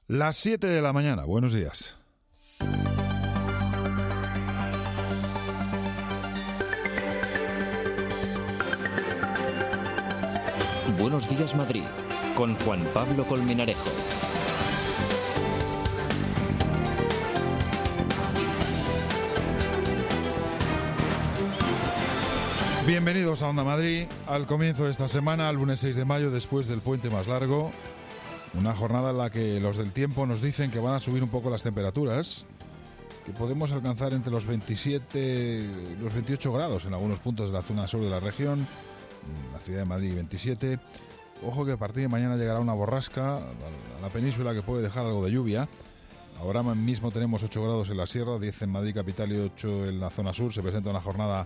Las 7 de la mañana, buenos días. Buenos días, Madrid, con Juan Pablo Colmenarejo. Bienvenidos a Onda Madrid, al comienzo de esta semana, el lunes 6 de mayo, después del puente más largo. Una jornada en la que los del tiempo nos dicen que van a subir un poco las temperaturas, que podemos alcanzar entre los 27 y los 28 grados en algunos puntos de la zona sur de la región, la ciudad de Madrid 27. Ojo que a partir de mañana llegará una borrasca a la península que puede dejar algo de lluvia. Ahora mismo tenemos 8 grados en la sierra, 10 en Madrid capital y 8 en la zona sur. Se presenta una jornada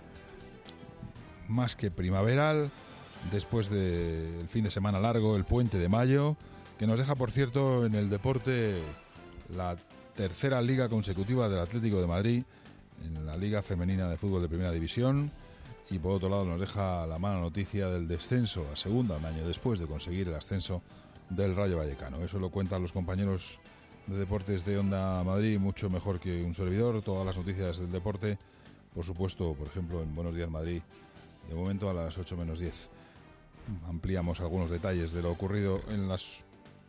más que primaveral, después del fin de semana largo, el puente de mayo, que nos deja, por cierto, en el deporte la tercera liga consecutiva del Atlético de Madrid, en la Liga Femenina de Fútbol de Primera División, y por otro lado nos deja la mala noticia del descenso a segunda, un año después de conseguir el ascenso del Rayo Vallecano. Eso lo cuentan los compañeros de deportes de Onda Madrid mucho mejor que un servidor. Todas las noticias del deporte, por supuesto, por ejemplo, en Buenos Días Madrid, de momento a las 8 menos 10. Ampliamos algunos detalles de lo ocurrido en las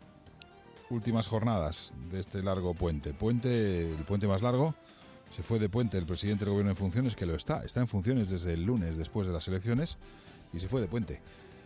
últimas jornadas de este largo puente. El puente más largo. Se fue de puente el presidente del gobierno en funciones, que está en funciones desde el lunes después de las elecciones, y se fue de puente.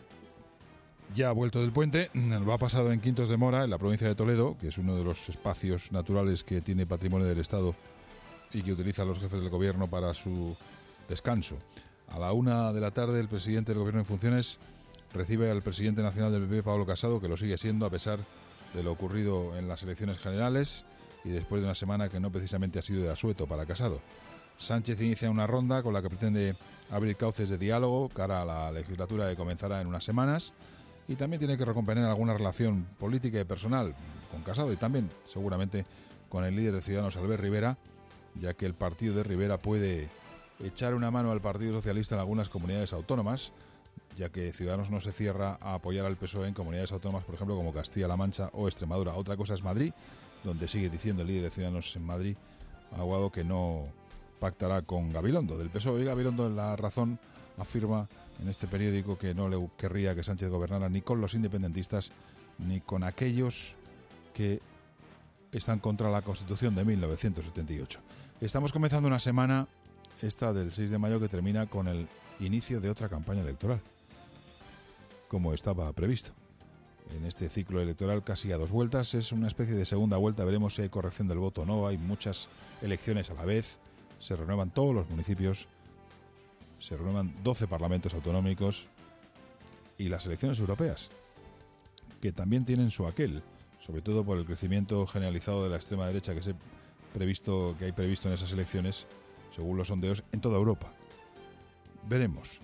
Ya ha vuelto del puente, lo ha pasado en Quintos de Mora, en la provincia de Toledo, que es uno de los espacios naturales que tiene patrimonio del Estado y que utilizan los jefes del gobierno para su descanso. A la 1 de la tarde el presidente del gobierno en funciones recibe al presidente nacional del PP, Pablo Casado, que lo sigue siendo a pesar de lo ocurrido en las elecciones generales y después de una semana que no precisamente ha sido de asueto para Casado. Sánchez inicia una ronda con la que pretende abrir cauces de diálogo cara a la legislatura que comenzará en unas semanas, y también tiene que recomponer alguna relación política y personal con Casado y también seguramente con el líder de Ciudadanos, Albert Rivera, ya que el partido de Rivera puede echar una mano al Partido Socialista en algunas comunidades autónomas, ya que Ciudadanos no se cierra a apoyar al PSOE en comunidades autónomas, por ejemplo, como Castilla-La Mancha o Extremadura. Otra cosa es Madrid, donde sigue diciendo el líder de Ciudadanos en Madrid, Aguado, que no pactará con Gabilondo del PSOE. Y Gabilondo, en La Razón, afirma en este periódico que no le querría que Sánchez gobernara ni con los independentistas ni con aquellos que están contra la Constitución de 1978. Estamos comenzando una semana, esta del 6 de mayo, que termina con el inicio de otra campaña electoral, como estaba previsto. En este ciclo electoral casi a 2 vueltas, es una especie de segunda vuelta, veremos si hay corrección del voto o no. Hay muchas elecciones a la vez, se renuevan todos los municipios, se renuevan 12 parlamentos autonómicos y las elecciones europeas, que también tienen su aquel, sobre todo por el crecimiento generalizado de la extrema derecha que hay previsto en esas elecciones, según los sondeos, en toda Europa. Veremos.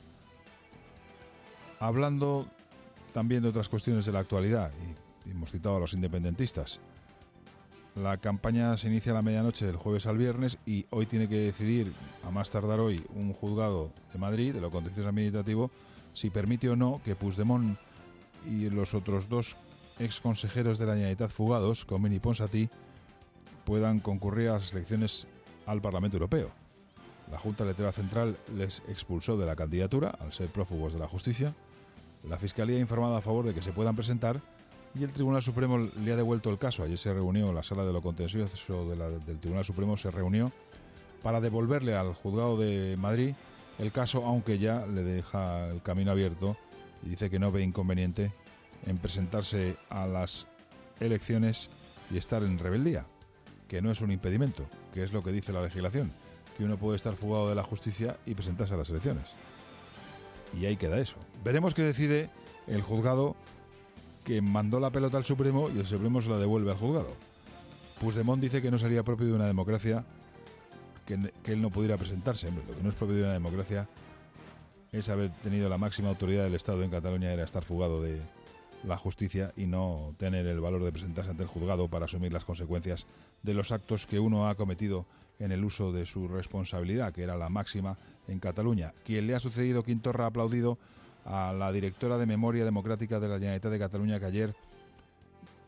Hablando también de otras cuestiones de la actualidad, y hemos citado a los independentistas, la campaña se inicia a la medianoche del jueves al viernes y hoy tiene que decidir, a más tardar hoy, un juzgado de Madrid, de lo contencioso administrativo, si permite o no que Puigdemont y los otros 2 exconsejeros de la Generalitat fugados, Comín y Ponsatí, puedan concurrir a las elecciones al Parlamento Europeo. La Junta Electoral Central les expulsó de la candidatura al ser prófugos de la justicia. La Fiscalía ha informado a favor de que se puedan presentar y el Tribunal Supremo le ha devuelto el caso. Ayer se reunió en la sala de lo contencioso del Tribunal Supremo, se reunió para devolverle al juzgado de Madrid el caso, aunque ya le deja el camino abierto y dice que no ve inconveniente en presentarse a las elecciones y estar en rebeldía, que no es un impedimento, que es lo que dice la legislación, que uno puede estar fugado de la justicia y presentarse a las elecciones. Y ahí queda eso. Veremos qué decide el juzgado que mandó la pelota al Supremo y el Supremo se la devuelve al juzgado. Puigdemont dice que no sería propio de una democracia que él no pudiera presentarse. Hombre, lo que no es propio de una democracia es haber tenido la máxima autoridad del Estado en Cataluña, era estar fugado de la justicia y no tener el valor de presentarse ante el juzgado para asumir las consecuencias de los actos que uno ha cometido en el uso de su responsabilidad, que era la máxima en Cataluña. Quien le ha sucedido, Quim Torra, ha aplaudido a la directora de Memoria Democrática de la Generalitat de Cataluña, que ayer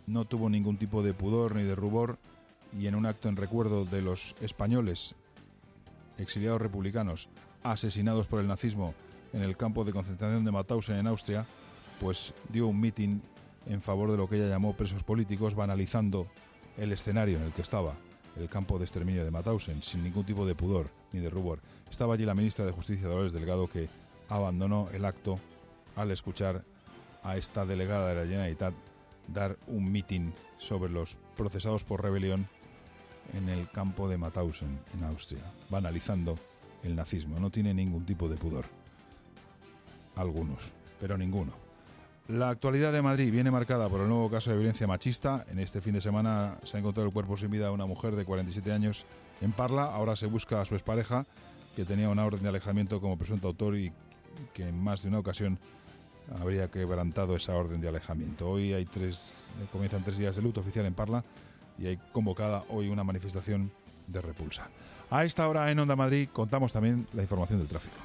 no tuvo ningún tipo de pudor ni de rubor, y en un acto en recuerdo de los españoles exiliados republicanos asesinados por el nazismo en el campo de concentración de Mauthausen en Austria, pues dio un mitin en favor de lo que ella llamó presos políticos, banalizando el escenario en el que estaba el campo de exterminio de Mauthausen, sin ningún tipo de pudor ni de rubor. Estaba allí la ministra de Justicia, Dolores Delgado, que abandonó el acto al escuchar a esta delegada de la Generalitat dar un mitin sobre los procesados por rebelión en el campo de Mauthausen, en Austria, banalizando el nazismo. No tiene ningún tipo de pudor. Algunos, pero ninguno. La actualidad de Madrid viene marcada por el nuevo caso de violencia machista. En este fin de semana se ha encontrado el cuerpo sin vida de una mujer de 47 años en Parla. Ahora se busca a su expareja, que tenía una orden de alejamiento como presunto autor y que en más de una ocasión habría quebrantado esa orden de alejamiento. Hoy comienzan 3 días de luto oficial en Parla y hay convocada hoy una manifestación de repulsa. A esta hora en Onda Madrid contamos también la información del tráfico.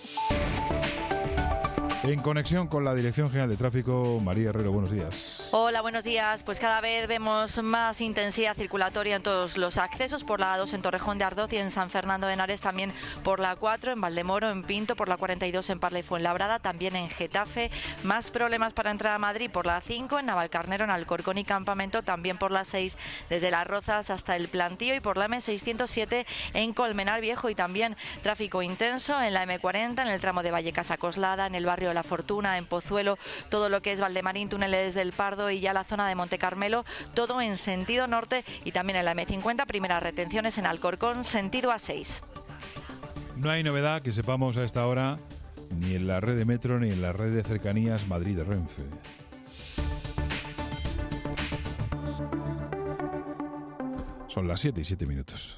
En conexión con la Dirección General de Tráfico, María Herrero, buenos días. Hola, buenos días. Pues cada vez vemos más intensidad circulatoria en todos los accesos, por la A2 en Torrejón de Ardoz y en San Fernando de Henares, también por la A4 en Valdemoro, en Pinto, por la 42 en Parla y Fuenlabrada, también en Getafe. Más problemas para entrar a Madrid por la A5 en Navalcarnero, en Alcorcón y Campamento, también por la 6 desde Las Rozas hasta el Plantío y por la M607 en Colmenar Viejo, y también tráfico intenso en la M40 en el tramo de Vallecas a Coslada, en el barrio La Fortuna, en Pozuelo, todo lo que es Valdemarín, túneles del Pardo y ya la zona de Monte Carmelo, todo en sentido norte, y también en la M50 primeras retenciones en Alcorcón, sentido A6. No hay novedad que sepamos a esta hora ni en la red de metro ni en la red de cercanías Madrid de Renfe. Son las 7:07.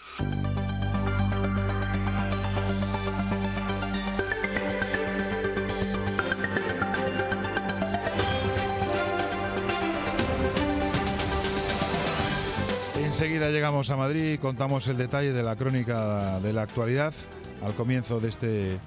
Enseguida llegamos a Madrid y contamos el detalle de la crónica de la actualidad al comienzo de este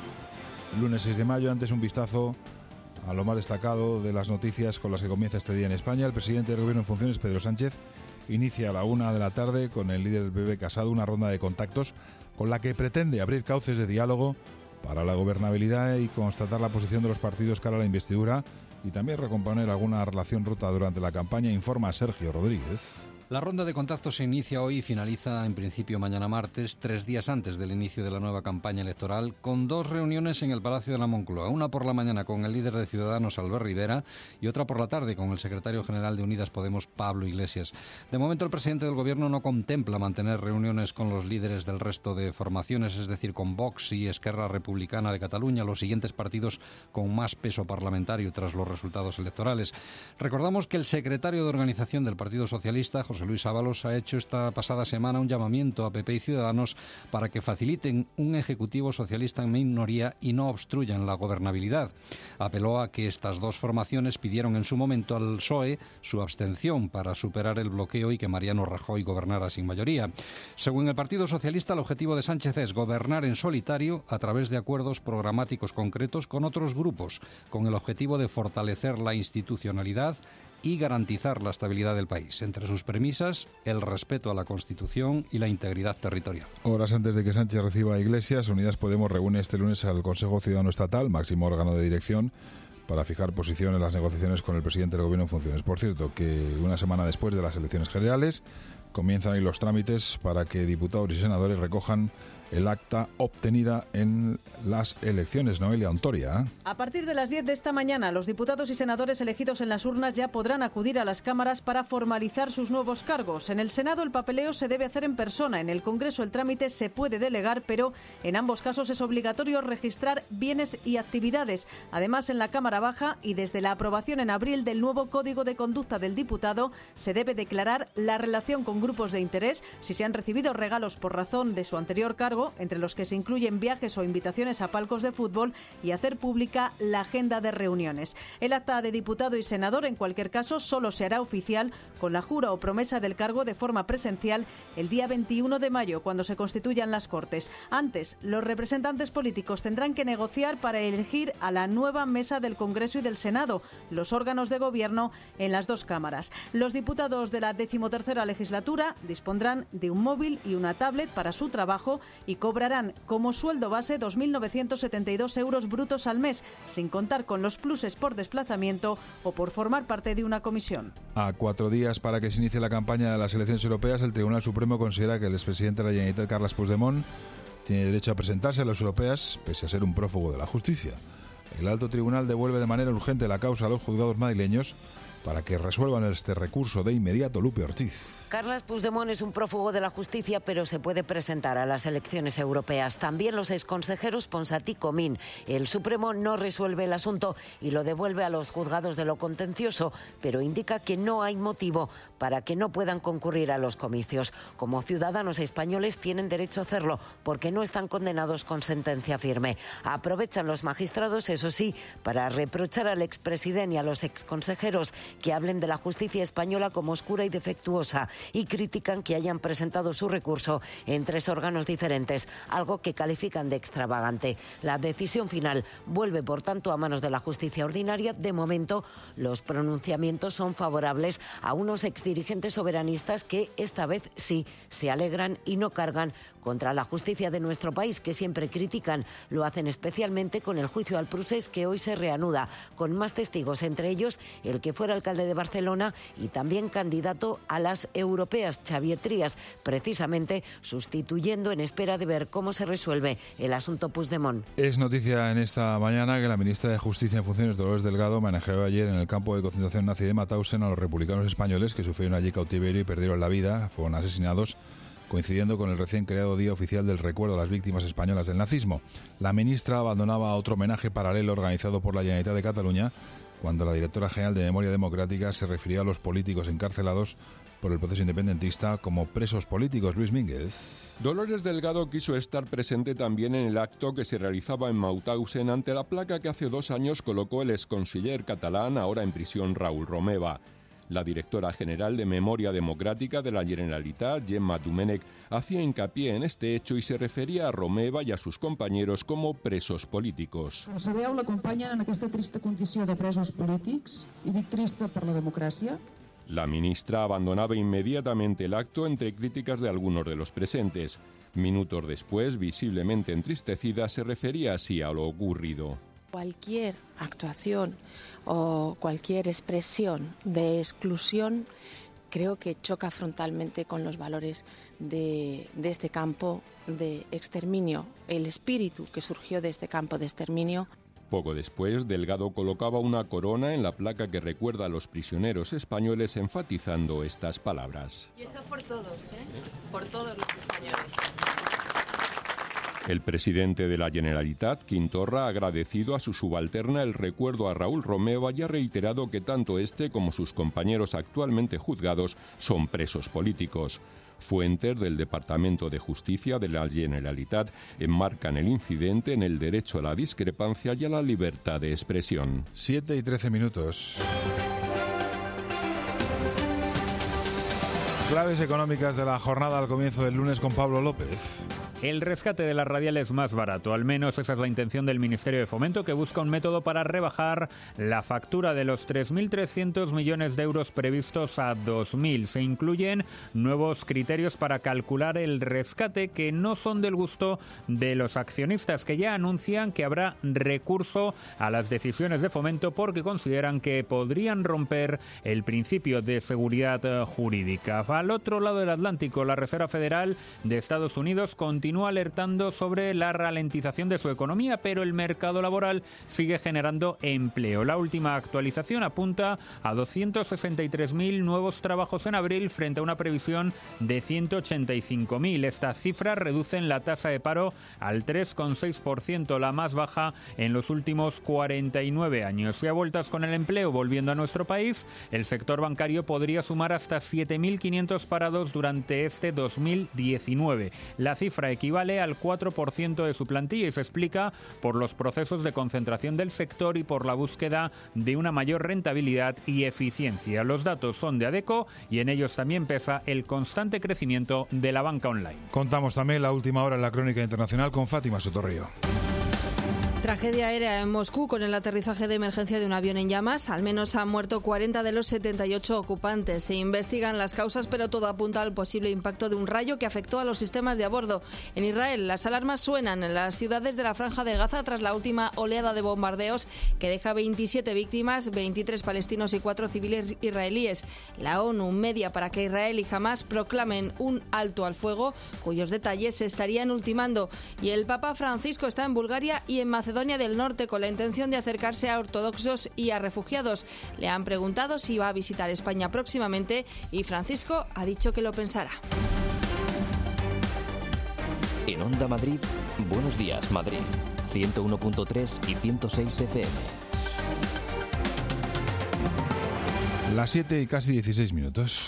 lunes 6 de mayo. Antes un vistazo a lo más destacado de las noticias con las que comienza este día en España. El presidente del Gobierno en funciones, Pedro Sánchez, inicia a la 1 de la tarde con el líder del PP Casado una ronda de contactos con la que pretende abrir cauces de diálogo para la gobernabilidad y constatar la posición de los partidos cara a la investidura y también recomponer alguna relación rota durante la campaña, informa Sergio Rodríguez. La ronda de contactos se inicia hoy y finaliza en principio mañana martes, 3 días antes del inicio de la nueva campaña electoral, con 2 reuniones en el Palacio de la Moncloa. Una por la mañana con el líder de Ciudadanos, Albert Rivera, y otra por la tarde con el secretario general de Unidas Podemos, Pablo Iglesias. De momento el presidente del Gobierno no contempla mantener reuniones con los líderes del resto de formaciones, es decir, con Vox y Esquerra Republicana de Cataluña, los siguientes partidos con más peso parlamentario tras los resultados electorales. Recordamos que el secretario de Organización del Partido Socialista, José Luis Ábalos, ha hecho esta pasada semana un llamamiento a PP y Ciudadanos para que faciliten un ejecutivo socialista en minoría y no obstruyan la gobernabilidad. Apeló a que estas 2 formaciones pidieron en su momento al PSOE su abstención para superar el bloqueo y que Mariano Rajoy gobernara sin mayoría. Según el Partido Socialista, el objetivo de Sánchez es gobernar en solitario a través de acuerdos programáticos concretos con otros grupos, con el objetivo de fortalecer la institucionalidad y garantizar la estabilidad del país. Entre sus premisas, el respeto a la Constitución y la integridad territorial. Horas antes de que Sánchez reciba a Iglesias, Unidas Podemos reúne este lunes al Consejo Ciudadano Estatal, máximo órgano de dirección, para fijar posición en las negociaciones con el presidente del Gobierno en funciones. Por cierto, que una semana después de las elecciones generales comienzan ahí los trámites para que diputados y senadores recojan el acta obtenida en las elecciones. Noelia Ontoria. A partir de las 10 de esta mañana, los diputados y senadores elegidos en las urnas ya podrán acudir a las cámaras para formalizar sus nuevos cargos. En el Senado el papeleo se debe hacer en persona. En el Congreso el trámite se puede delegar, pero en ambos casos es obligatorio registrar bienes y actividades. Además, en la Cámara Baja y desde la aprobación en abril del nuevo Código de Conducta del diputado, se debe declarar la relación con grupos de interés, si se han recibido regalos por razón de su anterior cargo cargo, entre los que se incluyen viajes o invitaciones a palcos de fútbol, y hacer pública la agenda de reuniones. El acta de diputado y senador, en cualquier caso, solo se hará oficial con la jura o promesa del cargo de forma presencial el día 21 de mayo, cuando se constituyan las Cortes. Antes, los representantes políticos tendrán que negociar para elegir a la nueva mesa del Congreso y del Senado, los órganos de gobierno en las dos cámaras. Los diputados de la 13ª legislatura dispondrán de un móvil y una tablet para su trabajo y cobrarán como sueldo base 2.972 euros brutos al mes, sin contar con los pluses por desplazamiento o por formar parte de una comisión. A 4 días para que se inicie la campaña de las elecciones europeas, el Tribunal Supremo considera que el expresidente de la Generalitat, Carles Puigdemont, tiene derecho a presentarse a las europeas pese a ser un prófugo de la justicia. El alto tribunal devuelve de manera urgente la causa a los juzgados madrileños para que resuelvan este recurso de inmediato. Lupe Ortiz. Carles Puigdemont es un prófugo de la justicia, pero se puede presentar a las elecciones europeas. También los exconsejeros Ponsatí y Comín. El Supremo no resuelve el asunto y lo devuelve a los juzgados de lo contencioso, pero indica que no hay motivo para que no puedan concurrir a los comicios. Como ciudadanos españoles tienen derecho a hacerlo, porque no están condenados con sentencia firme. Aprovechan los magistrados, eso sí, para reprochar al expresidente y a los exconsejeros que hablen de la justicia española como oscura y defectuosa, y critican que hayan presentado su recurso en 3 órganos diferentes, algo que califican de extravagante. La decisión final vuelve, por tanto, a manos de la justicia ordinaria. De momento, los pronunciamientos son favorables a unos exdirigentes soberanistas que esta vez sí se alegran y no cargan contra la justicia de nuestro país, que siempre critican. Lo hacen especialmente con el juicio al Procés, que hoy se reanuda, con más testigos, entre ellos el que fuera alcalde de Barcelona y también candidato a las europeas, Xavier Trias, precisamente sustituyendo en espera de ver cómo se resuelve el asunto Puigdemont. Es noticia en esta mañana que la ministra de Justicia en funciones, Dolores Delgado, homenajeó ayer en el campo de concentración nazi de Mauthausen a los republicanos españoles que sufrieron allí cautiverio y perdieron la vida, fueron asesinados, coincidiendo con el recién creado Día Oficial del Recuerdo a las Víctimas Españolas del Nazismo. La ministra abandonaba otro homenaje paralelo organizado por la Generalitat de Cataluña cuando la directora general de Memoria Democrática se refirió a los políticos encarcelados por el proceso independentista como presos políticos. Luis Mínguez. Dolores Delgado quiso estar presente también en el acto que se realizaba en Mauthausen ante la placa que hace 2 años colocó el exconsiller catalán, ahora en prisión, Raül Romeva. La directora general de Memoria Democrática de la Generalitat, Gemma Domènech, hacía hincapié en este hecho y se refería a Romeva y a sus compañeros como presos políticos. Com sabeu, l'acompanyen en aquesta trista condició de presos polítics, i dic trista per la democràcia. La ministra abandonaba inmediatamente el acto entre críticas de algunos de los presentes. Minutos después, visiblemente entristecida, se refería así a lo ocurrido. Cualquier actuación o cualquier expresión de exclusión creo que choca frontalmente con los valores de este campo de exterminio, el espíritu que surgió de este campo de exterminio. Poco después, Delgado colocaba una corona en la placa que recuerda a los prisioneros españoles, enfatizando estas palabras. Y esto por todos, por todos los españoles. El presidente de la Generalitat, Quim Torra, ha agradecido a su subalterna el recuerdo a Raül Romeva y ha reiterado que tanto este como sus compañeros actualmente juzgados son presos políticos. Fuentes del Departamento de Justicia de la Generalitat enmarcan el incidente en el derecho a la discrepancia y a la libertad de expresión. 7:13. Claves económicas de la jornada al comienzo del lunes con Pablo López. El rescate de las radiales más barato, al menos esa es la intención del Ministerio de Fomento, que busca un método para rebajar la factura de los 3.300 millones de euros previstos a 2.000. Se incluyen nuevos criterios para calcular el rescate que no son del gusto de los accionistas, que ya anuncian que habrá recurso a las decisiones de Fomento porque consideran que podrían romper el principio de seguridad jurídica. Al otro lado del Atlántico, la Reserva Federal de Estados Unidos continúa alertando sobre la ralentización de su economía, pero el mercado laboral sigue generando empleo. La última actualización apunta a 263.000 nuevos trabajos en abril frente a una previsión de 185.000. Estas cifras reducen la tasa de paro al 3,6%, la más baja en los últimos 49 años. Y a vueltas con el empleo, volviendo a nuestro país, el sector bancario podría sumar hasta 7.500 parados durante este 2019. La cifra equivale al 4% de su plantilla y se explica por los procesos de concentración del sector y por la búsqueda de una mayor rentabilidad y eficiencia. Los datos son de ADECO y en ellos también pesa el constante crecimiento de la banca online. Contamos también la última hora en la crónica internacional con Fátima Sotorrío. Tragedia aérea en Moscú con el aterrizaje de emergencia de un avión en llamas. Al menos han muerto 40 de los 78 ocupantes. Se investigan las causas, pero todo apunta al posible impacto de un rayo que afectó a los sistemas de a bordo. En Israel, las alarmas suenan en las ciudades de la Franja de Gaza tras la última oleada de bombardeos que deja 27 víctimas, 23 palestinos y 4 civiles israelíes. La ONU media para que Israel y Hamás proclamen un alto al fuego, cuyos detalles se estarían ultimando. Y el Papa Francisco está en Bulgaria y en Macedonia del Norte con la intención de acercarse a ortodoxos y a refugiados. Le han preguntado si va a visitar España próximamente y Francisco ha dicho que lo pensará. En Onda Madrid, Buenos Días Madrid, 101.3 y 106 FM. Las 7 y casi 16 minutos.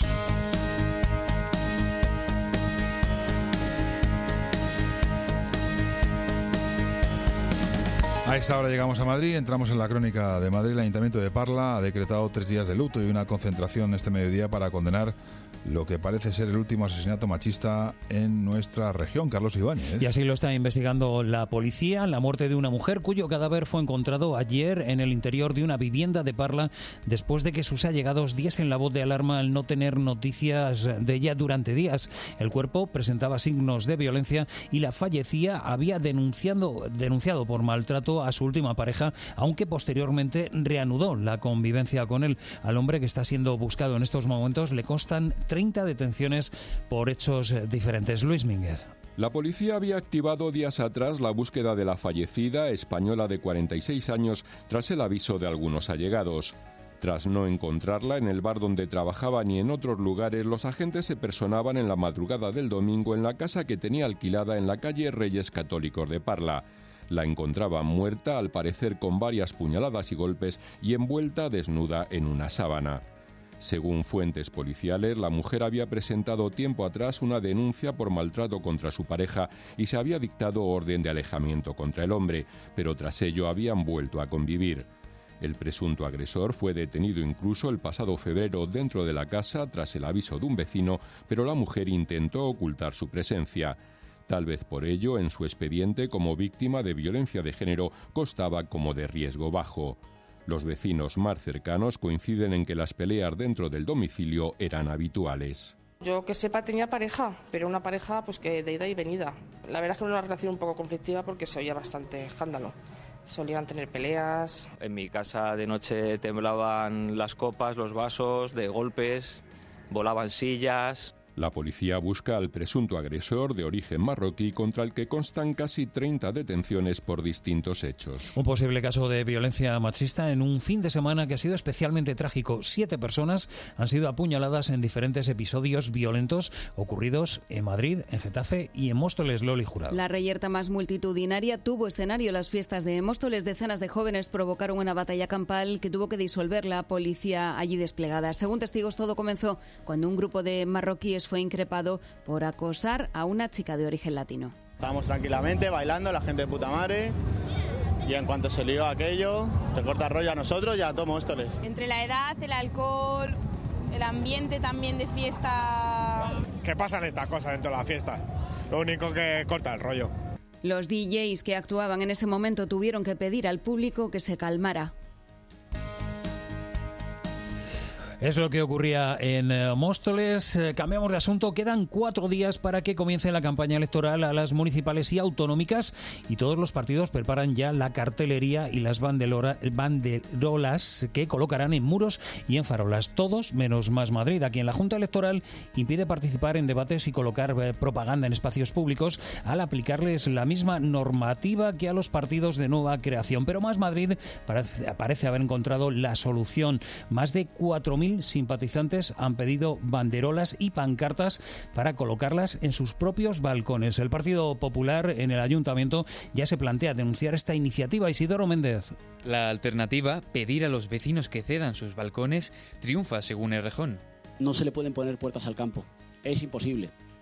A esta hora llegamos a Madrid, entramos en la crónica de Madrid. El Ayuntamiento de Parla ha decretado 3 días de luto y una concentración este mediodía para condenar lo que parece ser el último asesinato machista en nuestra región. Carlos Ibáñez. Y así lo está investigando la policía. La muerte de una mujer cuyo cadáver fue encontrado ayer en el interior de una vivienda de Parla después de que sus allegados diesen la voz de alarma al no tener noticias de ella durante días. El cuerpo presentaba signos de violencia y la fallecida había denunciado por maltrato a su última pareja, aunque posteriormente reanudó la convivencia con él. Al hombre, que está siendo buscado en estos momentos, le constan 30 detenciones por hechos diferentes. Luis Mínguez. La policía había activado días atrás la búsqueda de la fallecida, española de 46 años, tras el aviso de algunos allegados. Tras no encontrarla en el bar donde trabajaba ni en otros lugares, los agentes se personaban en la madrugada del domingo en la casa que tenía alquilada en la calle Reyes Católicos de Parla. La encontraban muerta, al parecer con varias puñaladas y golpes, y envuelta desnuda en una sábana. Según fuentes policiales, la mujer había presentado tiempo atrás una denuncia por maltrato contra su pareja y se había dictado orden de alejamiento contra el hombre, pero tras ello habían vuelto a convivir. El presunto agresor fue detenido incluso el pasado febrero dentro de la casa tras el aviso de un vecino, pero la mujer intentó ocultar su presencia. Tal vez por ello, en su expediente como víctima de violencia de género constaba como de riesgo bajo. Los vecinos más cercanos coinciden en que las peleas dentro del domicilio eran habituales. Yo que sepa tenía pareja, pero una pareja pues que de ida y venida. La verdad es que era una relación un poco conflictiva porque se oía bastante escándalo. Solían tener peleas. En mi casa de noche temblaban las copas, los vasos, de golpes, volaban sillas. La policía busca al presunto agresor de origen marroquí contra el que constan casi 30 detenciones por distintos hechos. Un posible caso de violencia machista en un fin de semana que ha sido especialmente trágico. 7 personas han sido apuñaladas en diferentes episodios violentos ocurridos en Madrid, en Getafe y en Móstoles. Loli Jurado. La reyerta más multitudinaria tuvo escenario las fiestas de Móstoles. Decenas de jóvenes provocaron una batalla campal que tuvo que disolver la policía allí desplegada. Según testigos, todo comenzó cuando un grupo de marroquíes fue increpado por acosar a una chica de origen latino. Estábamos tranquilamente bailando, la gente de puta madre, y en cuanto se lió aquello, te corta el rollo a nosotros y a todos Móstoles. Entre la edad, el alcohol, el ambiente también de fiesta. ¿Qué pasan estas cosas dentro de la fiesta? Lo único que corta el rollo. Los DJs que actuaban en ese momento tuvieron que pedir al público que se calmara. Es lo que ocurría en Móstoles. Cambiamos de asunto. Quedan 4 días para que comience la campaña electoral a las municipales y autonómicas y todos los partidos preparan ya la cartelería y las banderolas que colocarán en muros y en farolas. Todos menos Más Madrid, a quien la Junta Electoral impide participar en debates y colocar propaganda en espacios públicos al aplicarles la misma normativa que a los partidos de nueva creación. Pero Más Madrid parece haber encontrado la solución. Más de 4.000 simpatizantes han pedido banderolas y pancartas para colocarlas en sus propios balcones. El Partido Popular en el Ayuntamiento ya se plantea denunciar esta iniciativa. Isidoro Méndez. La alternativa, pedir a los vecinos que cedan sus balcones, triunfa según Errejón. No se le pueden poner puertas al campo, es imposible.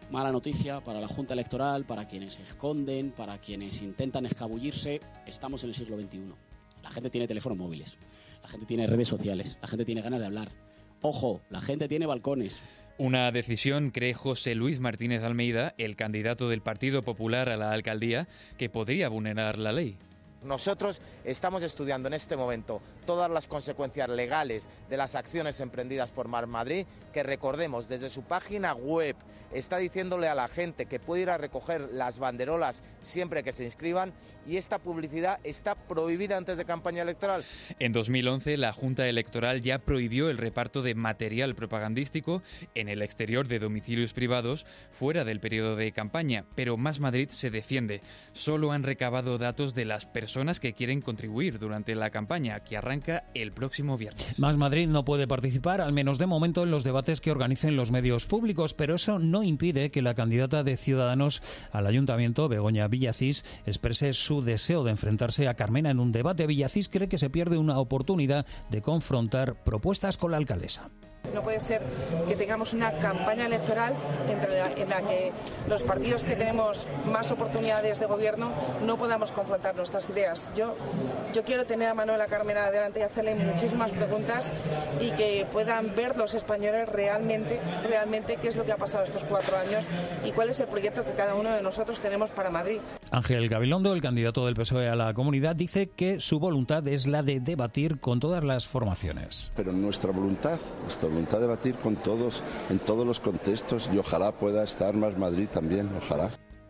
Mala noticia para la Junta Electoral, para quienes se esconden, para quienes intentan escabullirse. Estamos en el siglo XXI. La gente tiene teléfonos móviles, la gente tiene redes sociales, la gente tiene ganas de hablar. Ojo, la gente tiene balcones. Una decisión, cree José Luis Martínez Almeida, el candidato del Partido Popular a la alcaldía, que podría vulnerar la ley. Nosotros estamos estudiando en este momento todas las consecuencias legales de las acciones emprendidas por Más Madrid, que recordemos, desde su página web está diciéndole a la gente que puede ir a recoger las banderolas siempre que se inscriban, y esta publicidad está prohibida antes de campaña electoral. En 2011, la Junta Electoral ya prohibió el reparto de material propagandístico en el exterior de domicilios privados fuera del periodo de campaña, pero Más Madrid se defiende. Solo han recabado datos de las personas que quieren contribuir durante la campaña, que arranca el próximo viernes. Más Madrid no puede participar, al menos de momento, en los debates que organicen los medios públicos, pero eso no impide que la candidata de Ciudadanos al Ayuntamiento, Begoña Villacís, exprese su deseo de enfrentarse a Carmena en un debate. Villacís cree que se pierde una oportunidad de confrontar propuestas con la alcaldesa. No puede ser que tengamos una campaña electoral en la que los partidos que tenemos más oportunidades de gobierno no podamos confrontar nuestras ideas. Yo quiero tener a Manuela Carmena delante y hacerle muchísimas preguntas y que puedan ver los españoles realmente qué es lo que ha pasado estos 4 años y cuál es el proyecto que cada uno de nosotros tenemos para Madrid. Ángel Gabilondo, el candidato del PSOE a la Comunidad, dice que su voluntad es la de debatir con todas las formaciones. Pero nuestra voluntad de debatir con todos, en todos los contextos, y ojalá pueda estar Más Madrid también, ojalá.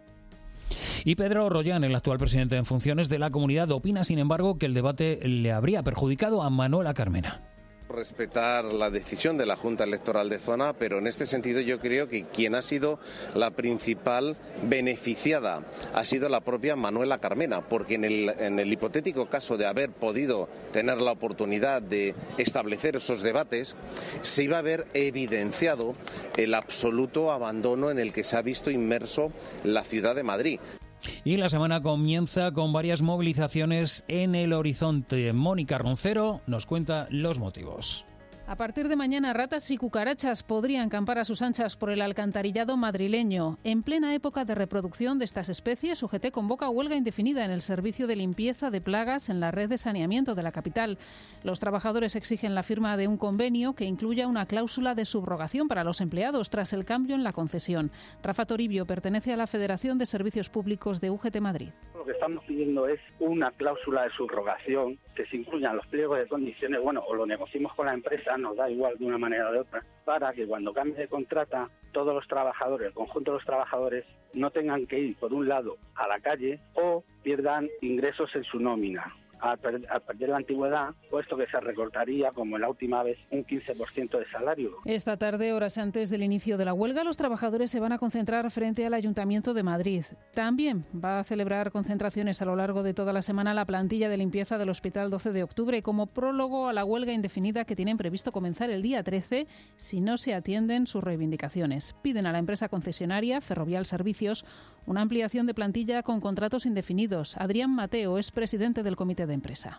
Y Pedro Rollán, el actual presidente en funciones de la Comunidad, opina, sin embargo, que el debate le habría perjudicado a Manuela Carmena. Respetar la decisión de la Junta Electoral de Zona, pero en este sentido yo creo que quien ha sido la principal beneficiada ha sido la propia Manuela Carmena, porque en el hipotético caso de haber podido tener la oportunidad de establecer esos debates, se iba a haber evidenciado el absoluto abandono en el que se ha visto inmerso la ciudad de Madrid. Y la semana comienza con varias movilizaciones en el horizonte. Mónica Roncero nos cuenta los motivos. A partir de mañana, ratas y cucarachas podrían campar a sus anchas por el alcantarillado madrileño. En plena época de reproducción de estas especies, UGT convoca huelga indefinida en el servicio de limpieza de plagas en la red de saneamiento de la capital. Los trabajadores exigen la firma de un convenio que incluya una cláusula de subrogación para los empleados tras el cambio en la concesión. Rafa Toribio pertenece a la Federación de Servicios Públicos de UGT Madrid. Lo que estamos pidiendo es una cláusula de subrogación que se incluyan los pliegos de condiciones, o lo negociemos con la empresa, nos da igual de una manera o de otra, para que cuando cambie de contrata todos los trabajadores, el conjunto de los trabajadores, no tengan que ir por un lado a la calle o pierdan ingresos en su nómina. Al perder la antigüedad, puesto que se recortaría, como en la última vez, un 15% de salario. Esta tarde, horas antes del inicio de la huelga, los trabajadores se van a concentrar frente al Ayuntamiento de Madrid. También va a celebrar concentraciones a lo largo de toda la semana la plantilla de limpieza del Hospital 12 de Octubre como prólogo a la huelga indefinida que tienen previsto comenzar el día 13 si no se atienden sus reivindicaciones. Piden a la empresa concesionaria Ferrovial Servicios una ampliación de plantilla con contratos indefinidos. Adrián Mateo es presidente del comité de empresa.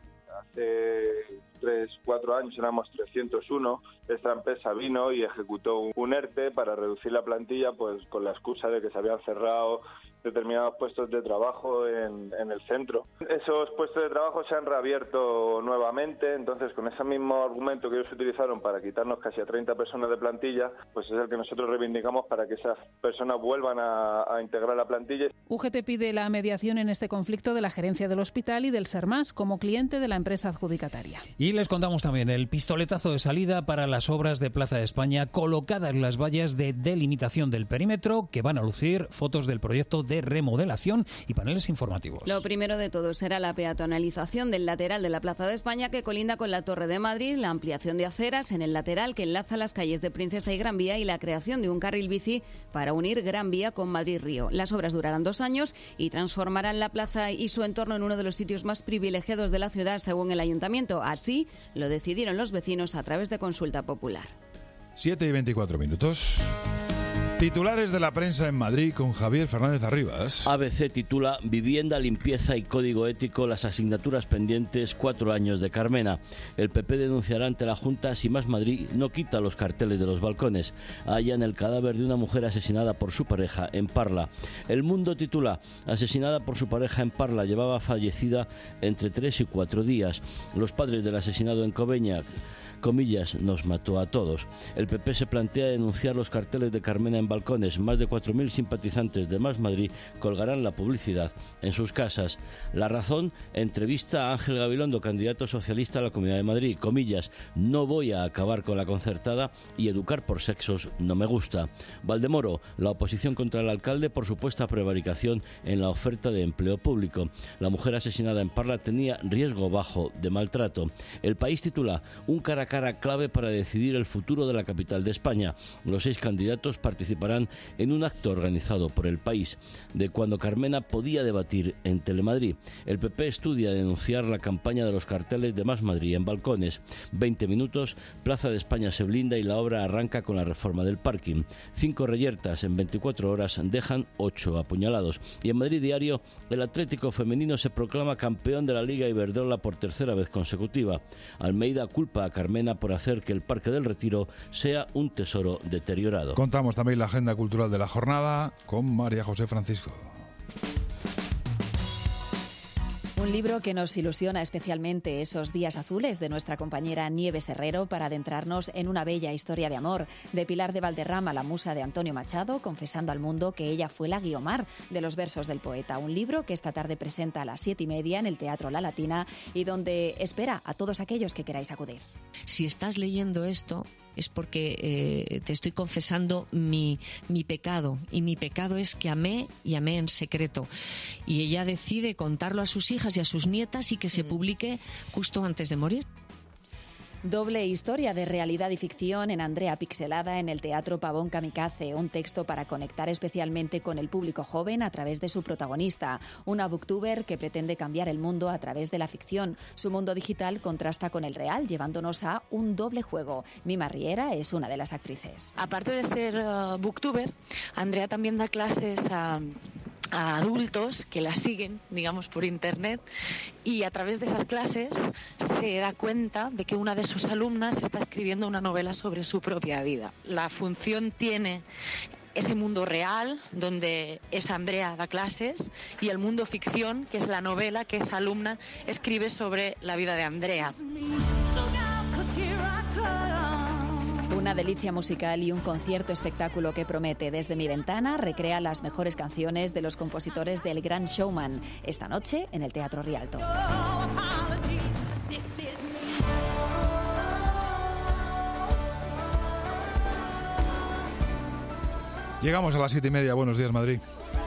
Hace 3-4 años éramos 301. Esta empresa vino y ejecutó un ERTE para reducir la plantilla, pues con la excusa de que se habían cerrado determinados puestos de trabajo en el centro. Esos puestos de trabajo se han reabierto nuevamente, entonces con ese mismo argumento que ellos utilizaron para quitarnos casi a 30 personas de plantilla, pues es el que nosotros reivindicamos para que esas personas vuelvan a integrar la plantilla. UGT pide la mediación en este conflicto de la gerencia del hospital y del SERMAS como cliente de la empresa adjudicataria. Y les contamos también el pistoletazo de salida para las obras de Plaza de España, colocadas las vallas de delimitación del perímetro que van a lucir fotos del proyecto de remodelación y paneles informativos. Lo primero de todo será la peatonalización del lateral de la Plaza de España que colinda con la Torre de Madrid, la ampliación de aceras en el lateral que enlaza las calles de Princesa y Gran Vía y la creación de un carril bici para unir Gran Vía con Madrid-Río. Las obras durarán 2 años y transformarán la plaza y su entorno en uno de los sitios más privilegiados de la ciudad, según el Ayuntamiento. Así lo decidieron los vecinos a través de consulta popular. 7:24. Titulares de la prensa en Madrid con Javier Fernández Arribas. ABC titula Vivienda, limpieza y código ético, las asignaturas pendientes, 4 años de Carmena. El PP denunciará ante la Junta si Más Madrid no quita los carteles de los balcones. Hallan el cadáver de una mujer asesinada por su pareja en Parla. El Mundo titula Asesinada por su pareja en Parla, llevaba fallecida entre 3 y 4 días. Los padres del asesinado en Cobeña, comillas, nos mató a todos. El PP se plantea denunciar los carteles de Carmena en balcones. Más de 4.000 simpatizantes de Más Madrid colgarán la publicidad en sus casas. La Razón entrevista a Ángel Gabilondo, candidato socialista a la Comunidad de Madrid. Comillas, no voy a acabar con la concertada y educar por sexos no me gusta. Valdemoro, la oposición contra el alcalde por supuesta prevaricación en la oferta de empleo público. La mujer asesinada en Parla tenía riesgo bajo de maltrato. El País titula un cara a cara clave para decidir el futuro de la capital de España. Los 6 candidatos participarán en un acto organizado por El País, de cuando Carmena podía debatir en Telemadrid. El PP estudia denunciar la campaña de los carteles de Más Madrid en balcones. 20 minutos, Plaza de España se blinda y la obra arranca con la reforma del parking. 5 reyertas en 24 horas dejan 8 apuñalados. Y en Madrid Diario, el Atlético femenino se proclama campeón de la Liga Iberdrola por 3ª vez consecutiva. Almeida culpa a Carmena por hacer que el Parque del Retiro sea un tesoro deteriorado. Contamos también la agenda cultural de la jornada con María José Francisco. Un libro que nos ilusiona especialmente esos días azules de nuestra compañera Nieves Herrero para adentrarnos en una bella historia de amor de Pilar de Valderrama, la musa de Antonio Machado, confesando al mundo que ella fue la Guiomar de los versos del poeta. Un libro que esta tarde presenta a las 7:30 en el Teatro La Latina y donde espera a todos aquellos que queráis acudir. Si estás leyendo esto es porque te estoy confesando mi pecado, y mi pecado es que amé y amé en secreto, y ella decide contarlo a sus hijas y a sus nietas y que se publique justo antes de morir. Doble historia de realidad y ficción en Andrea Pixelada en el Teatro Pavón Kamikaze, un texto para conectar especialmente con el público joven a través de su protagonista, una booktuber que pretende cambiar el mundo a través de la ficción. Su mundo digital contrasta con el real, llevándonos a un doble juego. Mima Riera es una de las actrices. Aparte de ser booktuber, Andrea también da clases a adultos que la siguen, digamos, por internet, y a través de esas clases se da cuenta de que una de sus alumnas está escribiendo una novela sobre su propia vida. La función tiene ese mundo real, donde esa Andrea da clases, y el mundo ficción, que es la novela que esa alumna escribe sobre la vida de Andrea. Una delicia musical y un concierto espectáculo que promete. Desde mi ventana recrea las mejores canciones de los compositores del Gran Showman. Esta noche en el Teatro Rialto. Llegamos a las 7:30. Buenos días, Madrid.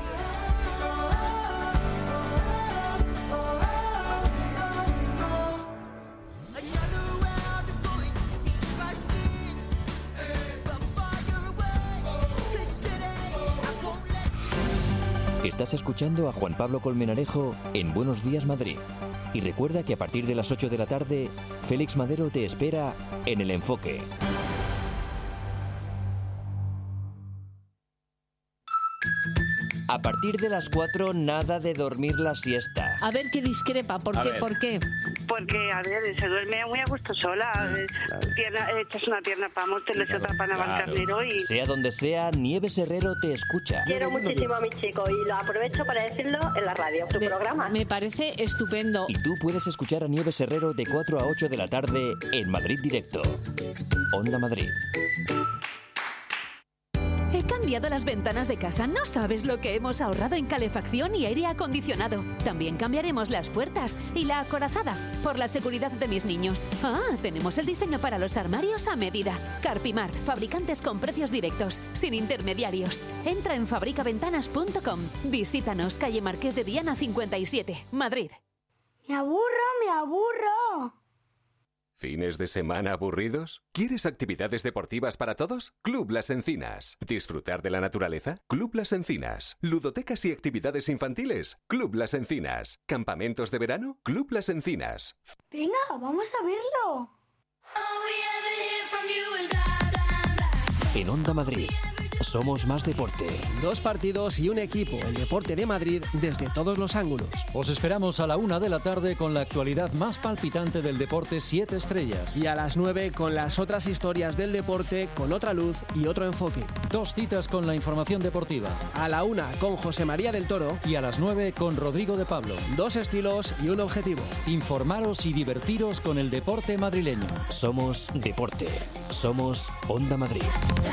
Estás escuchando a Juan Pablo Colmenarejo en Buenos Días Madrid. Y recuerda que a partir de las 8 de la tarde, Félix Madero te espera en El Enfoque. A partir de las 4, nada de dormir la siesta. A ver qué discrepa, ¿por qué? Porque, a ver, se duerme muy a gusto sola. Echas una pierna para Móstoles y otra para Navalcarnero y... Sea donde sea, Nieves Herrero te escucha. Quiero muchísimo a mi chico y lo aprovecho para decirlo en la radio, tu programa. Me parece estupendo. Y tú puedes escuchar a Nieves Herrero de 4 a 8 de la tarde en Madrid Directo. Onda Madrid. He cambiado las ventanas de casa. No sabes lo que hemos ahorrado en calefacción y aire acondicionado. También cambiaremos las puertas y la acorazada por la seguridad de mis niños. Tenemos el diseño para los armarios a medida. Carpimart, fabricantes con precios directos, sin intermediarios. Entra en fabricaventanas.com. Visítanos, calle Marqués de Viana 57, Madrid. Me aburro. ¿Fines de semana aburridos? ¿Quieres actividades deportivas para todos? Club Las Encinas. ¿Disfrutar de la naturaleza? Club Las Encinas. ¿Ludotecas y actividades infantiles? Club Las Encinas. ¿Campamentos de verano? Club Las Encinas. Venga, vamos a verlo. En Onda Madrid, Somos más deporte. 2 partidos y un equipo, el deporte de Madrid, desde todos los ángulos. Os esperamos a la 1 de la tarde con la actualidad más palpitante del deporte 7 estrellas. Y a las 9 con las otras historias del deporte con otra luz y otro enfoque. 2 citas con la información deportiva. A la 1 con José María del Toro. Y a las 9 con Rodrigo de Pablo. 2 estilos y un objetivo. Informaros y divertiros con el deporte madrileño. Somos deporte. Somos Onda Madrid.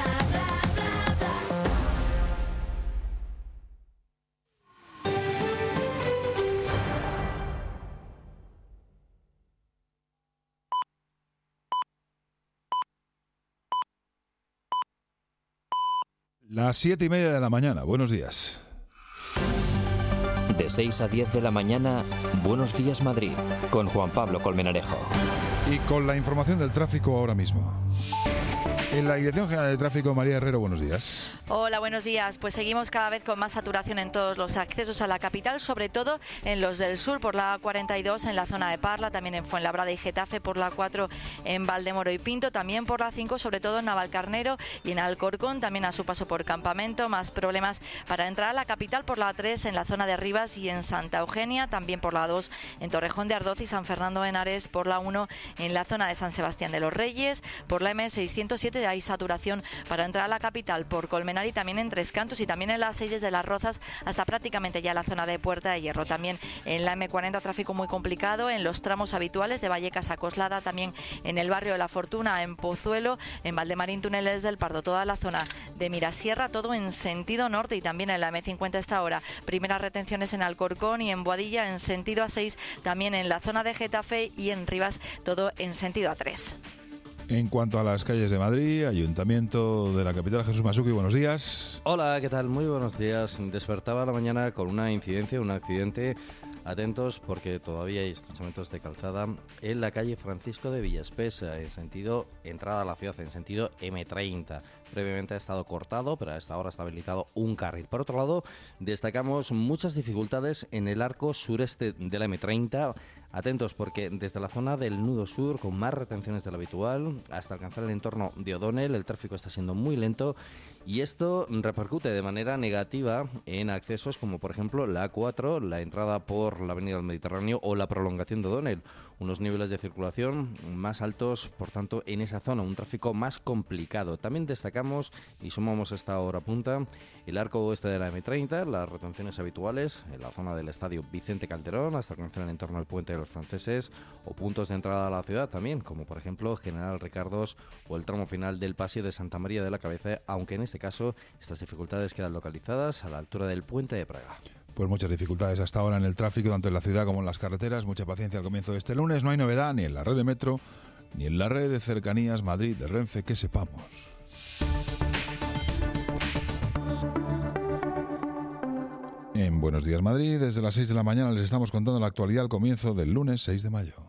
Las 7:30 de la mañana. Buenos días. De 6 a 10 de la mañana, Buenos días Madrid, con Juan Pablo Colmenarejo. Y con la información del tráfico ahora mismo. En la Dirección General de Tráfico, María Herrero, buenos días. Hola, buenos días. Pues seguimos cada vez con más saturación en todos los accesos a la capital, sobre todo en los del sur, por la A42 en la zona de Parla, también en Fuenlabrada y Getafe, por la 4 en Valdemoro y Pinto, también por la 5, sobre todo en Navalcarnero y en Alcorcón, también a su paso por Campamento. Más problemas para entrar a la capital por la 3 en la zona de Rivas y en Santa Eugenia, también por la 2 en Torrejón de Ardoz y San Fernando de Henares, por la 1 en la zona de San Sebastián de los Reyes, por la M607 hay saturación para entrar a la capital por Colmenar y también en Tres Cantos y también en las 6 desde Las Rozas hasta prácticamente ya la zona de Puerta de Hierro. También en la M40 tráfico muy complicado en los tramos habituales de Vallecas a Coslada, también en el barrio de La Fortuna, en Pozuelo, en Valdemarín, Túneles del Pardo, toda la zona de Mirasierra, todo en sentido norte y también en la M50 esta hora. Primeras retenciones en Alcorcón y en Boadilla en sentido A6, también en la zona de Getafe y en Rivas, todo en sentido A3. En cuanto a las calles de Madrid, Ayuntamiento de la capital, Jesús Masuki, buenos días. Hola, ¿qué tal? Muy buenos días. Despertaba la mañana con una incidencia, un accidente. Atentos porque todavía hay estrechamientos de calzada en la calle Francisco de Villaspesa, en sentido entrada a la ciudad, en sentido M30. Previamente ha estado cortado, pero a esta hora está habilitado un carril. Por otro lado, destacamos muchas dificultades en el arco sureste de la M30. Atentos porque desde la zona del nudo sur, con más retenciones de lo habitual, hasta alcanzar el entorno de O'Donnell, el tráfico está siendo muy lento y esto repercute de manera negativa en accesos como por ejemplo la A4, la entrada por la avenida del Mediterráneo o la prolongación de O'Donnell. Unos niveles de circulación más altos, por tanto, en esa zona, un tráfico más complicado. También destacamos y sumamos esta hora punta el arco oeste de la M30, las retenciones habituales en la zona del estadio Vicente Calderón, hasta alcanzar el entorno del puente de los Franceses, o puntos de entrada a la ciudad también, como por ejemplo General Ricardos o el tramo final del Paseo de Santa María de la Cabeza, aunque en este caso estas dificultades quedan localizadas a la altura del puente de Praga. Pues muchas dificultades hasta ahora en el tráfico, tanto en la ciudad como en las carreteras. Mucha paciencia al comienzo de este lunes. No hay novedad ni en la red de metro, ni en la red de cercanías Madrid de Renfe, que sepamos. En Buenos Días Madrid, desde las 6 de la mañana les estamos contando la actualidad al comienzo del lunes 6 de mayo.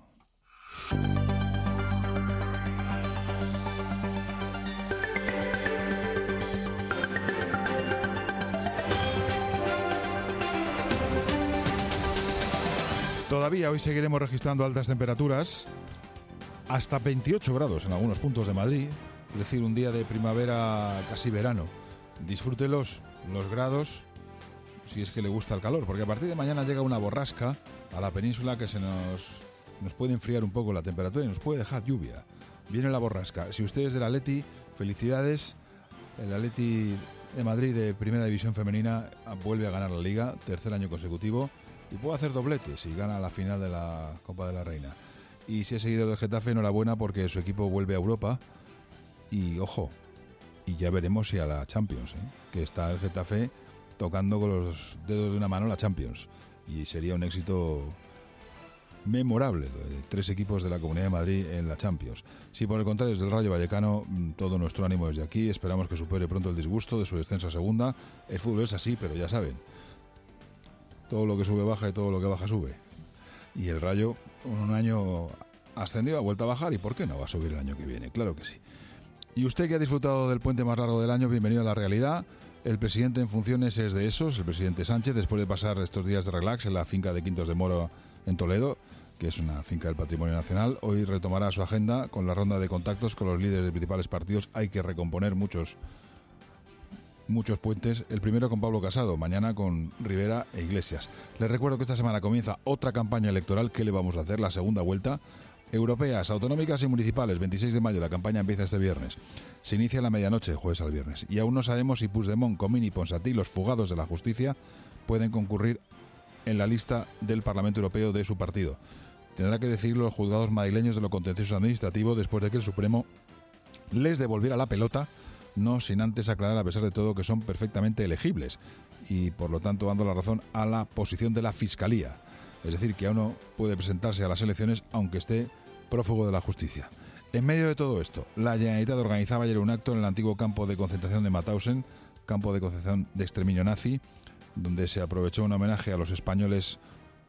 Todavía hoy seguiremos registrando altas temperaturas, hasta 28 grados en algunos puntos de Madrid, es decir, un día de primavera casi verano. Disfrútelos, los grados, si es que le gusta el calor, porque a partir de mañana llega una borrasca a la península que nos puede enfriar un poco la temperatura y nos puede dejar lluvia. Viene la borrasca. Si usted es del Atleti, felicidades. El Atleti de Madrid de Primera División Femenina vuelve a ganar la Liga, tercer año consecutivo, y puede hacer doblete si gana la final de la Copa de la Reina. Y si es seguidor del Getafe, enhorabuena porque su equipo vuelve a Europa y, ojo, y ya veremos si a la Champions, que está el Getafe tocando con los dedos de una mano la Champions, y sería un éxito memorable de 3 equipos de la Comunidad de Madrid en la Champions. Si por el contrario es del Rayo Vallecano, todo nuestro ánimo desde aquí, esperamos que supere pronto el disgusto de su descenso a segunda. El fútbol es así, pero ya saben, todo lo que sube baja y todo lo que baja sube. Y el Rayo, un año ascendió, ha vuelto a bajar, y ¿por qué no va a subir el año que viene? Claro que sí. Y usted que ha disfrutado del puente más largo del año, bienvenido a la realidad. El presidente en funciones es de esos, el presidente Sánchez, después de pasar estos días de relax en la finca de Quintos de Moro en Toledo, que es una finca del Patrimonio Nacional. Hoy retomará su agenda con la ronda de contactos con los líderes de principales partidos. Hay que recomponer muchos muchos puentes, el primero con Pablo Casado, mañana con Rivera e Iglesias. Les recuerdo que esta semana comienza otra campaña electoral. ¿Qué le vamos a hacer? La segunda vuelta. Europeas, autonómicas y municipales, 26 de mayo, la campaña empieza este viernes. Se inicia a la medianoche, jueves al viernes. Y aún no sabemos si Puigdemont, Comín y Ponsatí, los fugados de la justicia, pueden concurrir en la lista del Parlamento Europeo de su partido. Tendrá que decidirlo los juzgados madrileños de lo contencioso administrativo después de que el Supremo les devolviera la pelota, no sin antes aclarar, a pesar de todo, que son perfectamente elegibles y, por lo tanto, dando la razón a la posición de la Fiscalía. Es decir, que aún no puede presentarse a las elecciones aunque esté prófugo de la justicia. En medio de todo esto, la Generalitat organizaba ayer un acto en el antiguo campo de concentración de Mauthausen, campo de concentración de exterminio nazi, donde se aprovechó un homenaje a los españoles,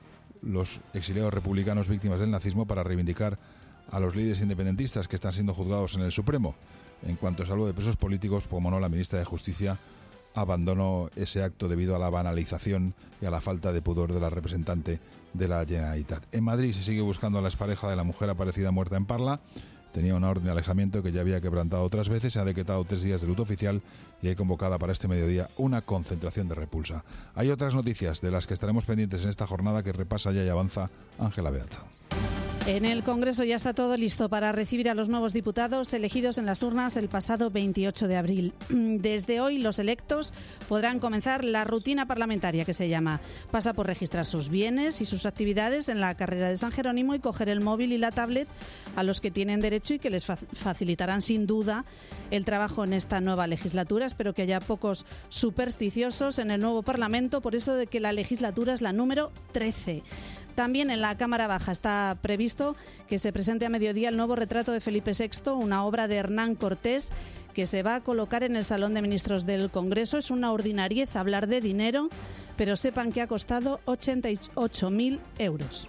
los exiliados republicanos víctimas del nazismo, para reivindicar a los líderes independentistas que están siendo juzgados en el Supremo. En cuanto a salud de presos políticos, como no, la ministra de Justicia abandonó ese acto debido a la banalización y a la falta de pudor de la representante de la Generalitat. En Madrid se sigue buscando a la expareja de la mujer aparecida muerta en Parla. Tenía una orden de alejamiento que ya había quebrantado otras veces. Se ha decretado 3 días de luto oficial y hay convocada para este mediodía una concentración de repulsa. Hay otras noticias de las que estaremos pendientes en esta jornada que repasa ya y avanza Ángela Beata. En el Congreso ya está todo listo para recibir a los nuevos diputados elegidos en las urnas el pasado 28 de abril. Desde hoy los electos podrán comenzar la rutina parlamentaria, que se llama. Pasa por registrar sus bienes y sus actividades en la carrera de San Jerónimo y coger el móvil y la tablet a los que tienen derecho y que les facilitarán sin duda el trabajo en esta nueva legislatura. Espero que haya pocos supersticiosos en el nuevo Parlamento, por eso de que la legislatura es la número 13. También en la Cámara Baja está previsto que se presente a mediodía el nuevo retrato de Felipe VI, una obra de Hernán Cortés, que se va a colocar en el Salón de Ministros del Congreso. Es una ordinariez hablar de dinero, pero sepan que ha costado 88.000 euros.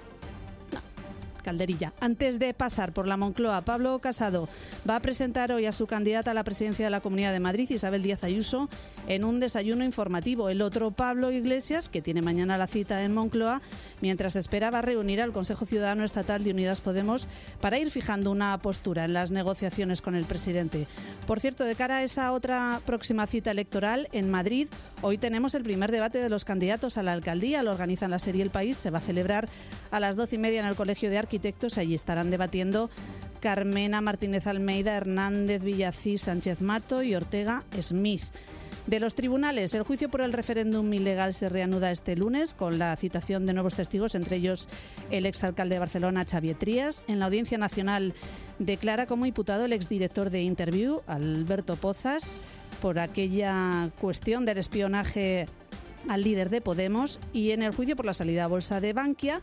Calderilla. Antes de pasar por la Moncloa, Pablo Casado va a presentar hoy a su candidata a la presidencia de la Comunidad de Madrid, Isabel Díaz Ayuso, en un desayuno informativo. El otro, Pablo Iglesias, que tiene mañana la cita en Moncloa, mientras esperaba reunir al Consejo Ciudadano Estatal de Unidas Podemos para ir fijando una postura en las negociaciones con el presidente. Por cierto, de cara a esa otra próxima cita electoral en Madrid, hoy tenemos el primer debate de los candidatos a la alcaldía. Lo organizan la serie El País. Se va a celebrar a las 12:30 en el Colegio de Arquitectos. Allí estarán debatiendo Carmena Martínez Almeida, Hernández Villacís, Sánchez Mato y Ortega Smith. De los tribunales, el juicio por el referéndum ilegal se reanuda este lunes con la citación de nuevos testigos, entre ellos el exalcalde de Barcelona, Xavier Trias. En la Audiencia Nacional declara como imputado el exdirector de Interview, Alberto Pozas, por aquella cuestión del espionaje al líder de Podemos. Y en el juicio por la salida a bolsa de Bankia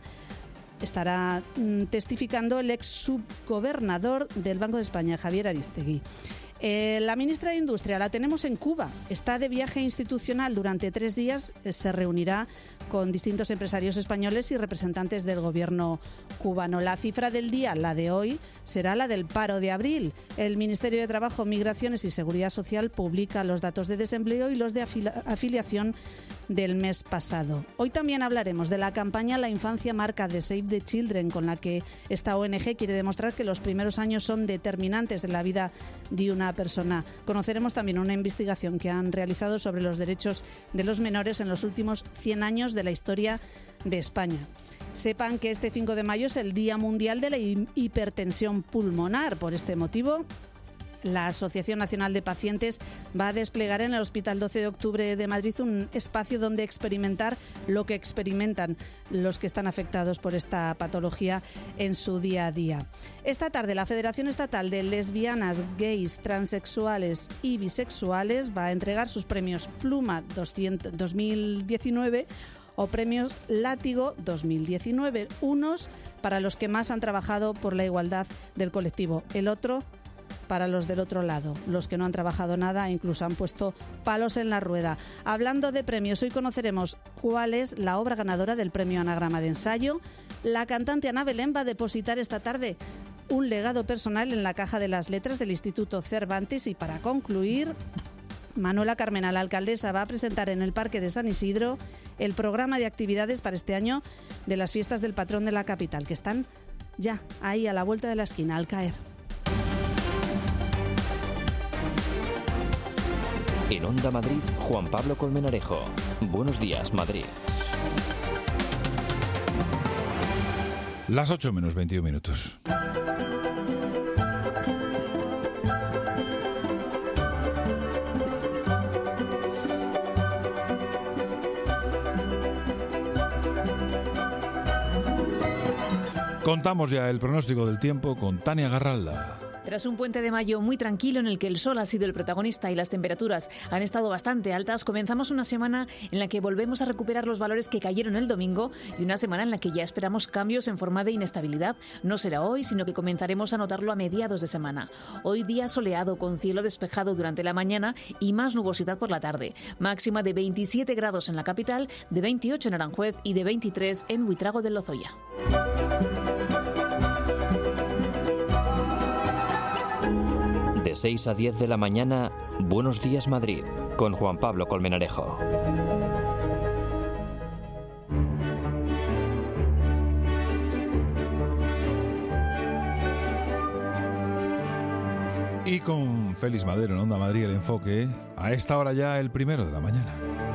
estará testificando el ex subgobernador del Banco de España, Javier Aristegui. La ministra de Industria la tenemos en Cuba. Está de viaje institucional durante 3 días. Se reunirá con distintos empresarios españoles y representantes del gobierno cubano. La cifra del día, la de hoy, será la del paro de abril. El Ministerio de Trabajo, Migraciones y Seguridad Social publica los datos de desempleo y los de afiliación del mes pasado. Hoy también hablaremos de la campaña La Infancia Marca de Save the Children, con la que esta ONG quiere demostrar que los primeros años son determinantes en la vida de una persona. Conoceremos también una investigación que han realizado sobre los derechos de los menores en los últimos 100 años de la historia de España. Sepan que este 5 de mayo es el Día Mundial de la Hipertensión Pulmonar. Por este motivo, la Asociación Nacional de Pacientes va a desplegar en el Hospital 12 de Octubre de Madrid un espacio donde experimentar lo que experimentan los que están afectados por esta patología en su día a día. Esta tarde, la Federación Estatal de Lesbianas, Gays, Transexuales y Bisexuales va a entregar sus premios Pluma 2019 o premios Látigo 2019, unos para los que más han trabajado por la igualdad del colectivo, el otro para los del otro lado, los que no han trabajado nada e incluso han puesto palos en la rueda. Hablando de premios, hoy conoceremos cuál es la obra ganadora del premio Anagrama de Ensayo. La cantante Ana Belén va a depositar esta tarde un legado personal en la caja de las letras del Instituto Cervantes. Y para concluir, Manuela Carmena, la alcaldesa, va a presentar en el Parque de San Isidro el programa de actividades para este año de las fiestas del patrón de la capital, que están ya ahí a la vuelta de la esquina, al caer. En Onda Madrid, Juan Pablo Colmenarejo. Buenos días, Madrid. Las 8 menos 21 minutos. Contamos ya el pronóstico del tiempo con Tania Garralda. Tras un puente de mayo muy tranquilo en el que el sol ha sido el protagonista y las temperaturas han estado bastante altas, comenzamos una semana en la que volvemos a recuperar los valores que cayeron el domingo y una semana en la que ya esperamos cambios en forma de inestabilidad. No será hoy, sino que comenzaremos a notarlo a mediados de semana. Hoy día soleado con cielo despejado durante la mañana y más nubosidad por la tarde. Máxima de 27 grados en la capital, de 28 en Aranjuez y de 23 en Buitrago del Lozoya. De 6 a 10 de la mañana, Buenos días Madrid, con Juan Pablo Colmenarejo. Y con Félix Madero en Onda Madrid, el enfoque, a esta hora ya el 1 de la mañana.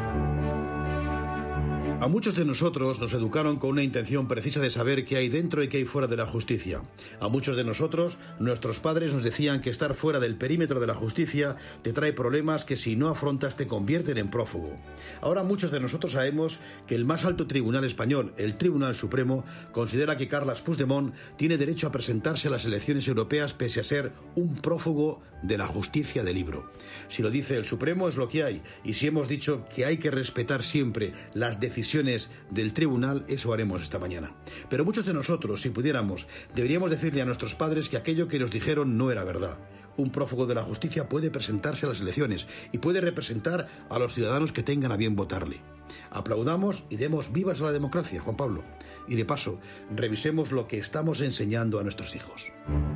A muchos de nosotros nos educaron con una intención precisa de saber qué hay dentro y qué hay fuera de la justicia. A muchos de nosotros, nuestros padres nos decían que estar fuera del perímetro de la justicia te trae problemas que si no afrontas te convierten en prófugo. Ahora muchos de nosotros sabemos que el más alto tribunal español, el Tribunal Supremo, considera que Carles Puigdemont tiene derecho a presentarse a las elecciones europeas pese a ser un prófugo de la justicia de libro. Si lo dice el Supremo es lo que hay, y si hemos dicho que hay que respetar siempre las decisiones del tribunal, eso haremos esta mañana. Pero muchos de nosotros, si pudiéramos, deberíamos decirle a nuestros padres que aquello que nos dijeron no era verdad. Un prófugo de la justicia puede presentarse a las elecciones y puede representar a los ciudadanos que tengan a bien votarle. Aplaudamos y demos vivas a la democracia, Juan Pablo. Y de paso, revisemos lo que estamos enseñando a nuestros hijos.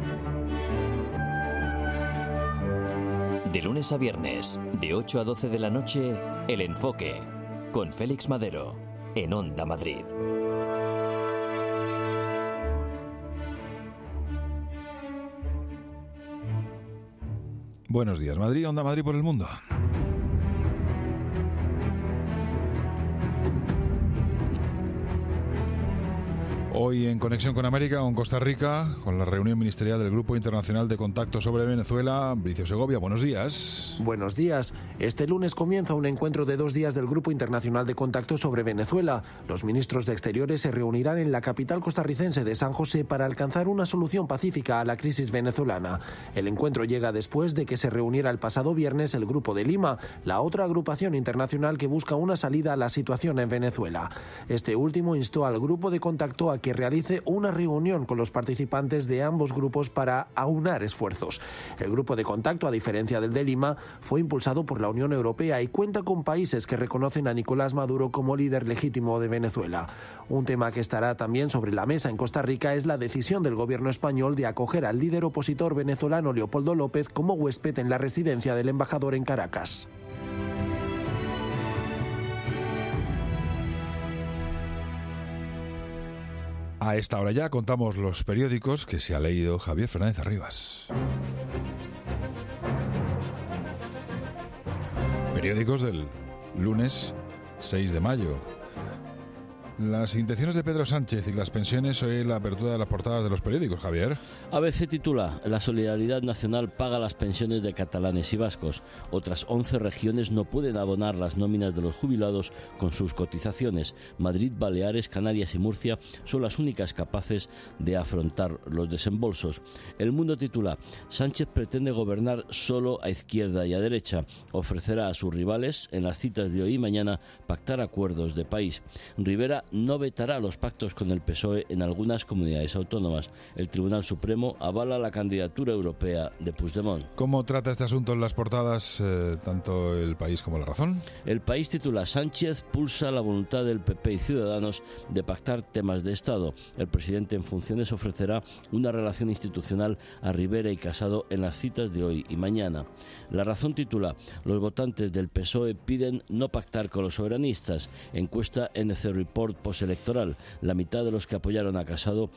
De lunes a viernes, de 8 a 12 de la noche, El Enfoque, con Félix Madero, en Onda Madrid. Buenos días, Madrid, Onda Madrid por el mundo. Hoy en Conexión con América, con Costa Rica, con la reunión ministerial del Grupo Internacional de Contacto sobre Venezuela. Bricio Segovia, buenos días. Buenos días. Este lunes comienza un encuentro de 2 días del Grupo Internacional de Contacto sobre Venezuela. Los ministros de Exteriores se reunirán en la capital costarricense de San José para alcanzar una solución pacífica a la crisis venezolana. El encuentro llega después de que se reuniera el pasado viernes el Grupo de Lima, la otra agrupación internacional que busca una salida a la situación en Venezuela. Este último instó al Grupo de Contacto a que realice una reunión con los participantes de ambos grupos para aunar esfuerzos. El Grupo de Contacto, a diferencia del de Lima, fue impulsado por la Unión Europea y cuenta con países que reconocen a Nicolás Maduro como líder legítimo de Venezuela. Un tema que estará también sobre la mesa en Costa Rica es la decisión del gobierno español de acoger al líder opositor venezolano Leopoldo López como huésped en la residencia del embajador en Caracas. A esta hora ya contamos los periódicos que se ha leído Javier Fernández Arribas. Periódicos del lunes 6 de mayo. Las intenciones de Pedro Sánchez y las pensiones, hoy la apertura de las portadas de los periódicos, Javier. ABC titula: La solidaridad nacional paga las pensiones de catalanes y vascos. Otras 11 regiones no pueden abonar las nóminas de los jubilados con sus cotizaciones. Madrid, Baleares, Canarias y Murcia son las únicas capaces de afrontar los desembolsos. El Mundo titula: Sánchez pretende gobernar solo a izquierda y a derecha. Ofrecerá a sus rivales, en las citas de hoy y mañana, pactar acuerdos de país. Rivera no vetará los pactos con el PSOE en algunas comunidades autónomas. El Tribunal Supremo avala la candidatura europea de Puigdemont. ¿Cómo trata este asunto en las portadas tanto El País como La Razón? El País titula: Sánchez pulsa la voluntad del PP y Ciudadanos de pactar temas de Estado. El presidente en funciones ofrecerá una relación institucional a Rivera y Casado en las citas de hoy y mañana. La Razón titula: Los votantes del PSOE piden no pactar con los soberanistas. Encuesta NC Report postelectoral. La mitad de los que apoyaron a Casado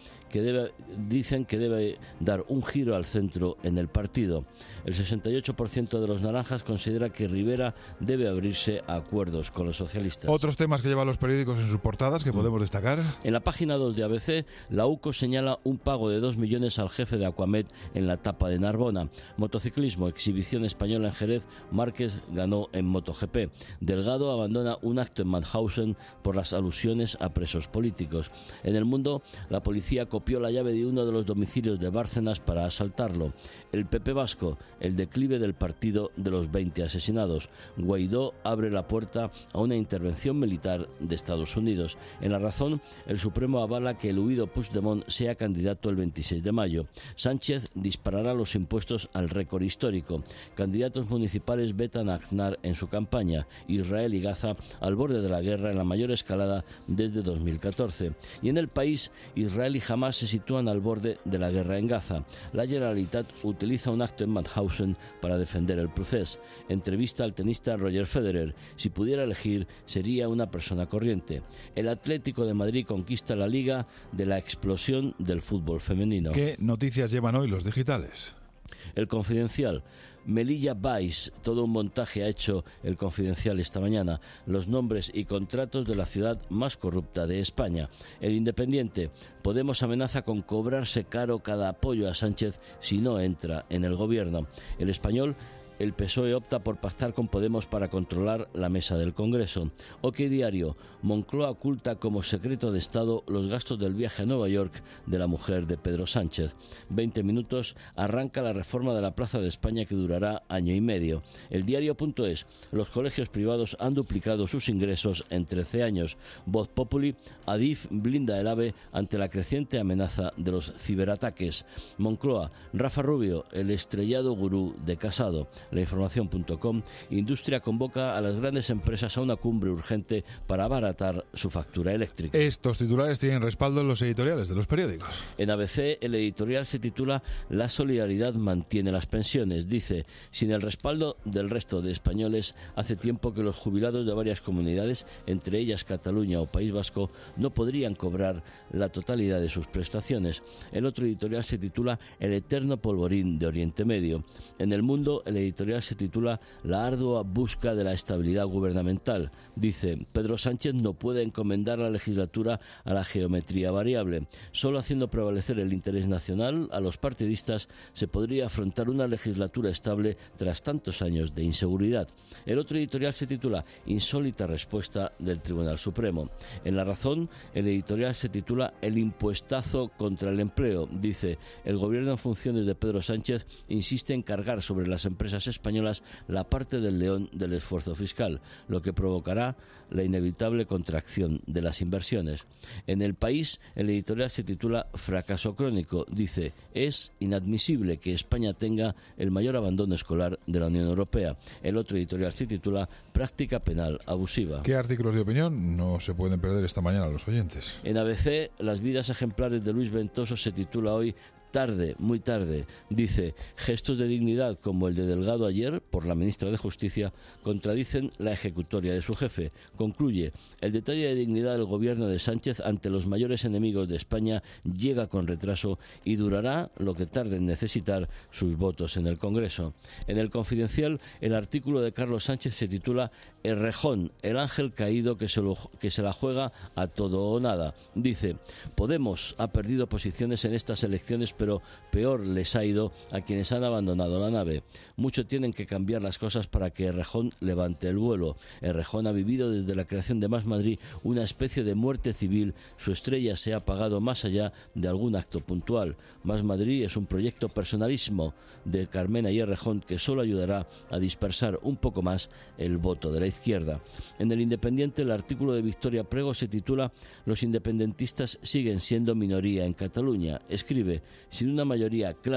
dicen que debe dar un giro al centro en el partido. El 68% de los naranjas considera que Rivera debe abrirse a acuerdos con los socialistas. Otros temas que llevan los periódicos en sus portadas que podemos destacar. En la página 2 de ABC, la UCO señala un pago de 2 millones al jefe de Aquamed en la etapa de Narbona. Motociclismo, exhibición española en Jerez, Márquez ganó en MotoGP. Delgado abandona un acto en Mauthausen por las alusiones a presos políticos. En El Mundo, la policía copió la llave de uno de los domicilios de Bárcenas para asaltarlo. El PP vasco, el declive del partido de los 20 asesinados. Guaidó abre la puerta a una intervención militar de Estados Unidos. En La Razón, el Supremo avala que el huido Puigdemont sea candidato el 26 de mayo. Sánchez disparará los impuestos al récord histórico. Candidatos municipales vetan a Aznar en su campaña. Israel y Gaza al borde de la guerra en la mayor escalada desde 2014. Y en El País, Israel y Hamás se sitúan al borde de la guerra en Gaza. La Generalitat utiliza un acto en Mauthausen para defender el procés. Entrevista al tenista Roger Federer. Si pudiera elegir, sería una persona corriente. El Atlético de Madrid conquista la Liga de la explosión del fútbol femenino. ¿Qué noticias llevan hoy los digitales? El Confidencial. Melilla Vice, todo un montaje ha hecho El Confidencial esta mañana. Los nombres y contratos de la ciudad más corrupta de España. El Independiente. Podemos amenaza con cobrarse caro cada apoyo a Sánchez si no entra en el gobierno. El Español. El PSOE opta por pactar con Podemos para controlar la mesa del Congreso. OK Diario. Moncloa oculta como secreto de Estado los gastos del viaje a Nueva York de la mujer de Pedro Sánchez. 20 minutos. Arranca la reforma de la Plaza de España que durará año y medio. El Diario.es. Los colegios privados han duplicado sus ingresos en 13 años. Voz Populi. Adif blinda el AVE ante la creciente amenaza de los ciberataques. Moncloa. Rafa Rubio, el estrellado gurú de Casado. Lainformación.com. Industria convoca a las grandes empresas a una cumbre urgente para abaratar su factura eléctrica. Estos titulares tienen respaldo en los editoriales de los periódicos. En ABC, el editorial se titula La solidaridad mantiene las pensiones. Dice, sin el respaldo del resto de españoles, hace tiempo que los jubilados de varias comunidades, entre ellas Cataluña o País Vasco, no podrían cobrar la totalidad de sus prestaciones. El otro editorial se titula El eterno polvorín de Oriente Medio. En El Mundo, el editorial se titula La ardua busca de la estabilidad gubernamental. Dice, Pedro Sánchez no puede encomendar la legislatura a la geometría variable. Solo haciendo prevalecer el interés nacional a los partidistas se podría afrontar una legislatura estable tras tantos años de inseguridad. El otro editorial se titula Insólita respuesta del Tribunal Supremo. En La Razón, el editorial se titula El impuestazo contra el empleo. Dice, el gobierno en funciones de Pedro Sánchez insiste en cargar sobre las empresas españolas la parte del león del esfuerzo fiscal, lo que provocará la inevitable contracción de las inversiones. En El País, el editorial se titula Fracaso crónico. Dice, es inadmisible que España tenga el mayor abandono escolar de la Unión Europea. El otro editorial se titula Práctica penal abusiva. ¿Qué artículos de opinión no se pueden perder esta mañana los oyentes? En ABC, Las vidas ejemplares de Luis Ventoso se titula hoy Tarde, muy tarde. Dice, gestos de dignidad como el de Delgado ayer por la ministra de Justicia contradicen la ejecutoria de su jefe. Concluye, el detalle de dignidad del gobierno de Sánchez ante los mayores enemigos de España llega con retraso y durará lo que tarde en necesitar sus votos en el Congreso. En El Confidencial, el artículo de Carlos Sánchez se titula Errejón, el ángel caído que se la juega a todo o nada. Dice, Podemos ha perdido posiciones en estas elecciones, pero peor les ha ido a quienes han abandonado la nave. Mucho tienen que cambiar las cosas para que Errejón levante el vuelo. Errejón ha vivido desde la creación de Más Madrid una especie de muerte civil. Su estrella se ha apagado más allá de algún acto puntual. Más Madrid es un proyecto personalismo de Carmena y Errejón que solo ayudará a dispersar un poco más el voto de la izquierda. En El Independiente, el artículo de Victoria Prego se titula Los independentistas siguen siendo minoría en Cataluña. Escribe, sin una mayoría clara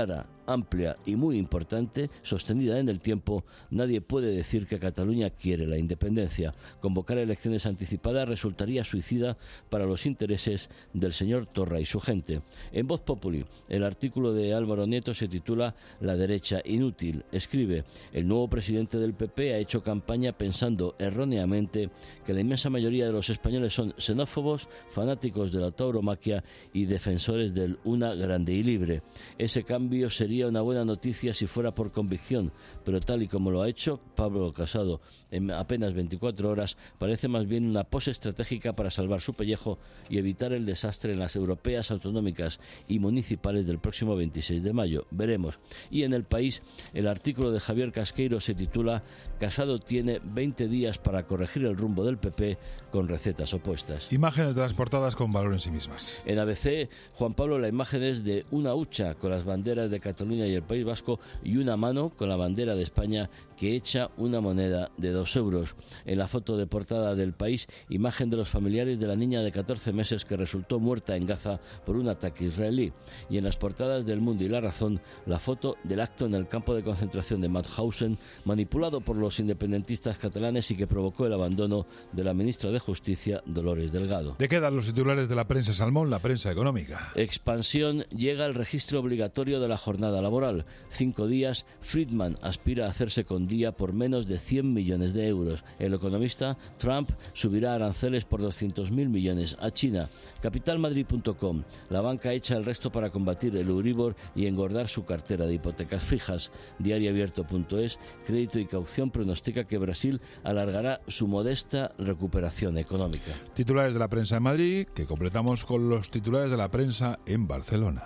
amplia y muy importante, sostenida en el tiempo, nadie puede decir que Cataluña quiere la independencia. Convocar elecciones anticipadas resultaría suicida para los intereses del señor Torra y su gente. En Voz Populi, el artículo de Álvaro Nieto se titula La derecha inútil. Escribe: el nuevo presidente del PP ha hecho campaña pensando erróneamente que la inmensa mayoría de los españoles son xenófobos, fanáticos de la tauromaquia y defensores del una grande y libre. Ese cambio sería una buena noticia si fuera por convicción, pero tal y como lo ha hecho Pablo Casado en apenas 24 horas, parece más bien una pose estratégica para salvar su pellejo y evitar el desastre en las europeas, autonómicas y municipales del próximo 26 de mayo. Veremos. Y en El País, el artículo de Javier Casqueiro se titula Casado tiene 20 días para corregir el rumbo del PP con recetas opuestas. Imágenes de las portadas con valor en sí mismas. En ABC, Juan Pablo, la imagen es de una hucha con las banderas de Cataluña y el País Vasco y una mano con la bandera de España que echa una moneda de 2 euros. En la foto de portada del País, imagen de los familiares de la niña de 14 meses que resultó muerta en Gaza por un ataque israelí. Y en las portadas del Mundo y La Razón, la foto del acto en el campo de concentración de Mauthausen, manipulado por los independentistas catalanes y que provocó el abandono de la ministra de Justicia, Dolores Delgado. ¿De qué dan los titulares de la prensa Salmón, la prensa económica? Expansión, llega el registro obligatorio de la jornada laboral. 5 días, Friedman aspira a hacerse con día por menos de 100 millones de euros. El Economista, Trump subirá aranceles por 200.000 millones a China. Capitalmadrid.com, la banca echa el resto para combatir el Euribor y engordar su cartera de hipotecas fijas. Diarioabierto.es, crédito y caución pronostica que Brasil alargará su modesta recuperación económica. Titulares de la prensa en Madrid, que completamos con los titulares de la prensa en Barcelona.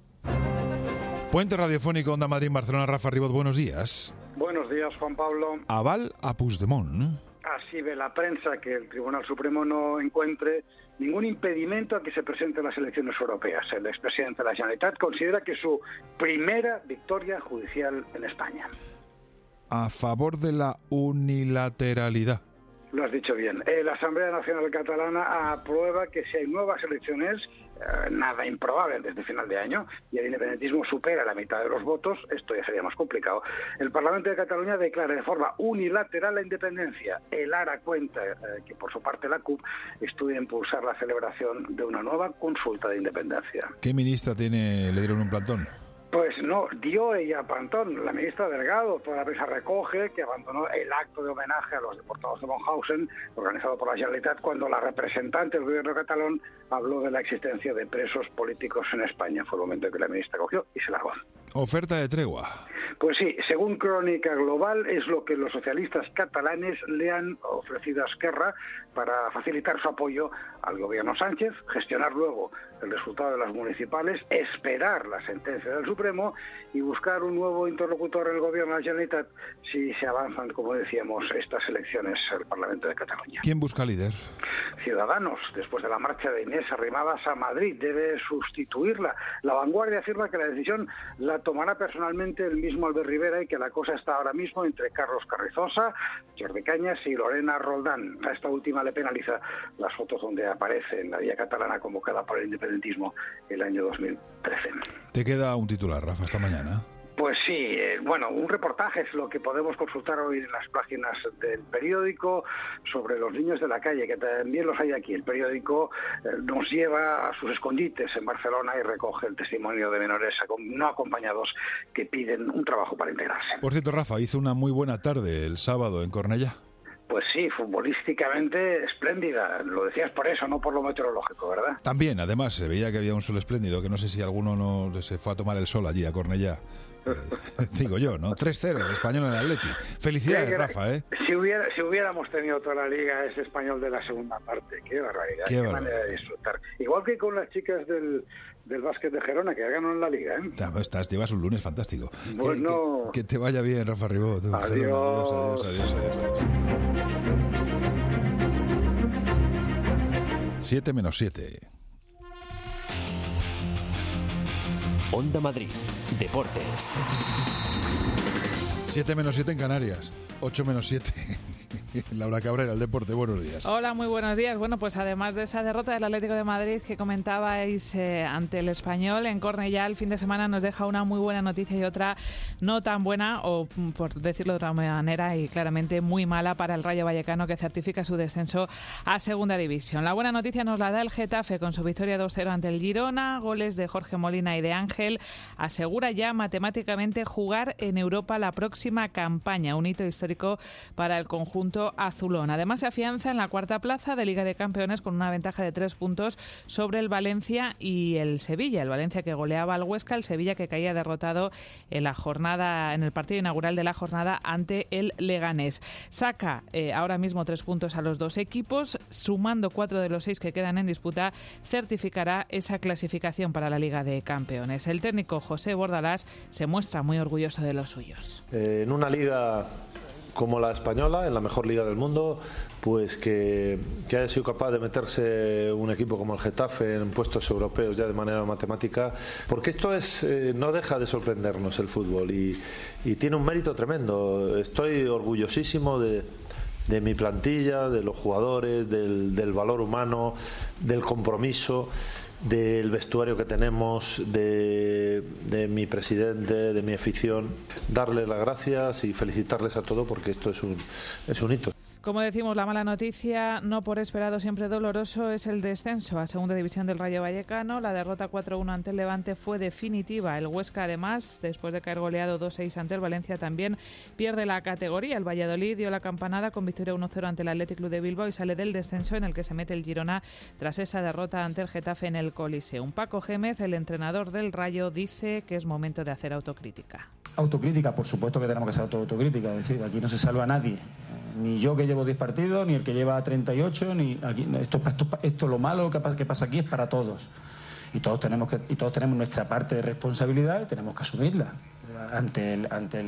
Puente radiofónico Onda Madrid en Barcelona. Rafa Ribot, buenos días. Buenos días, Juan Pablo. Aval a Puigdemont. Así ve la prensa que el Tribunal Supremo no encuentre ningún impedimento a que se presenten las elecciones europeas. El expresidente de la Generalitat considera que es su primera victoria judicial en España. A favor de la unilateralidad. Lo has dicho bien. La Asamblea Nacional Catalana aprueba que si hay nuevas elecciones, nada improbable desde final de año, y el independentismo supera la mitad de los votos, esto ya sería más complicado. El Parlamento de Cataluña declara de forma unilateral la independencia. El ARA cuenta que por su parte la CUP estudia impulsar la celebración de una nueva consulta de independencia. ¿Qué ministra le dieron un plantón? Pues no, dio ella plantón. La ministra Delgado, toda la prensa recoge que abandonó el acto de homenaje a los deportados de Mauthausen, organizado por la Generalitat, cuando la representante del gobierno catalán habló de la existencia de presos políticos en España. Fue el momento que la ministra cogió y se largó. Oferta de tregua. Pues sí, según Crónica Global, es lo que los socialistas catalanes le han ofrecido a Esquerra para facilitar su apoyo al gobierno Sánchez, gestionar luego el resultado de las municipales, esperar la sentencia del Supremo y buscar un nuevo interlocutor en el gobierno de la Generalitat si se avanzan, como decíamos, estas elecciones al Parlamento de Cataluña. ¿Quién busca líder? Ciudadanos, después de la marcha de Inés Arrimadas a Madrid, debe sustituirla. La Vanguardia afirma que la decisión la tomará personalmente el mismo Albert Rivera y que la cosa está ahora mismo entre Carlos Carrizosa, Jordi Cañas y Lorena Roldán. A esta última le penaliza las fotos donde aparece en la vía catalana convocada por el independentismo el año 2013. ¿Te queda un titular, Rafa, esta mañana? Pues sí, bueno, un reportaje es lo que podemos consultar hoy en las páginas del periódico sobre los niños de la calle, que también los hay aquí. El periódico nos lleva a sus escondites en Barcelona y recoge el testimonio de menores no acompañados que piden un trabajo para integrarse. Por cierto, Rafa, hizo una muy buena tarde el sábado en Cornellá. Pues sí, futbolísticamente espléndida. Lo decías por eso, no por lo meteorológico, ¿verdad? También, además, se veía que había un sol espléndido, que no sé si alguno no se fue a tomar el sol allí a Cornellá. Digo yo, ¿no? 3-0 el Español en el Atleti. Felicidades, sí, Rafa, ¿eh? Si hubiéramos tenido toda la liga ese Español de la segunda parte, qué barbaridad, qué manera de disfrutar. Igual que con las chicas del básquet de Gerona, que ganaron la liga, ¿eh? Llevas un lunes fantástico. Bueno, que te vaya bien, Rafa Ribot. Adiós. Adiós. 7:07. Onda Madrid, Deportes. 7:07 en Canarias, 8:07. Laura Cabrera, el deporte, buenos días. Hola, muy buenos días. Bueno, pues además de esa derrota del Atlético de Madrid que comentabais ante el Español en Cornellá, el fin de semana nos deja una muy buena noticia y otra no tan buena, o por decirlo de otra manera, y claramente muy mala para el Rayo Vallecano, que certifica su descenso a Segunda División. La buena noticia nos la da el Getafe con su victoria 2-0 ante el Girona, goles de Jorge Molina y de Ángel. Asegura ya matemáticamente jugar en Europa la próxima campaña, un hito histórico para el conjunto azulón. Además se afianza en la cuarta plaza de Liga de Campeones con una ventaja de 3 puntos sobre el Valencia y el Sevilla. El Valencia que goleaba al Huesca, el Sevilla que caía derrotado en el partido inaugural de la jornada ante el Leganés. Saca ahora mismo 3 puntos a los dos equipos, sumando 4 de los 6 que quedan en disputa, certificará esa clasificación para la Liga de Campeones. El técnico José Bordalás se muestra muy orgulloso de los suyos. En una liga como la española, en la mejor liga del mundo, pues que haya sido capaz de meterse un equipo como el Getafe en puestos europeos ya de manera matemática, porque esto no deja de sorprendernos el fútbol y tiene un mérito tremendo. Estoy orgullosísimo de mi plantilla, de los jugadores, del valor humano, del compromiso, del vestuario que tenemos, de mi presidente, de mi afición. Darle las gracias y felicitarles a todos porque esto es un hito. Como decimos, la mala noticia, no por esperado, siempre doloroso, es el descenso a Segunda División del Rayo Vallecano. La derrota 4-1 ante el Levante fue definitiva. El Huesca, además, después de caer goleado 2-6 ante el Valencia, también pierde la categoría. El Valladolid dio la campanada con victoria 1-0 ante el Athletic Club de Bilbao y sale del descenso en el que se mete el Girona tras esa derrota ante el Getafe en el Coliseum. Paco Gémez, el entrenador del Rayo, dice que es momento de hacer autocrítica. Autocrítica, por supuesto que tenemos que hacer autocrítica. Es decir, aquí no se salva a nadie. Ni yo que llevo 10 partidos, ni el que lleva 38, ni aquí, esto lo malo que pasa aquí es para todos. Y todos tenemos nuestra parte de responsabilidad y tenemos que asumirla ante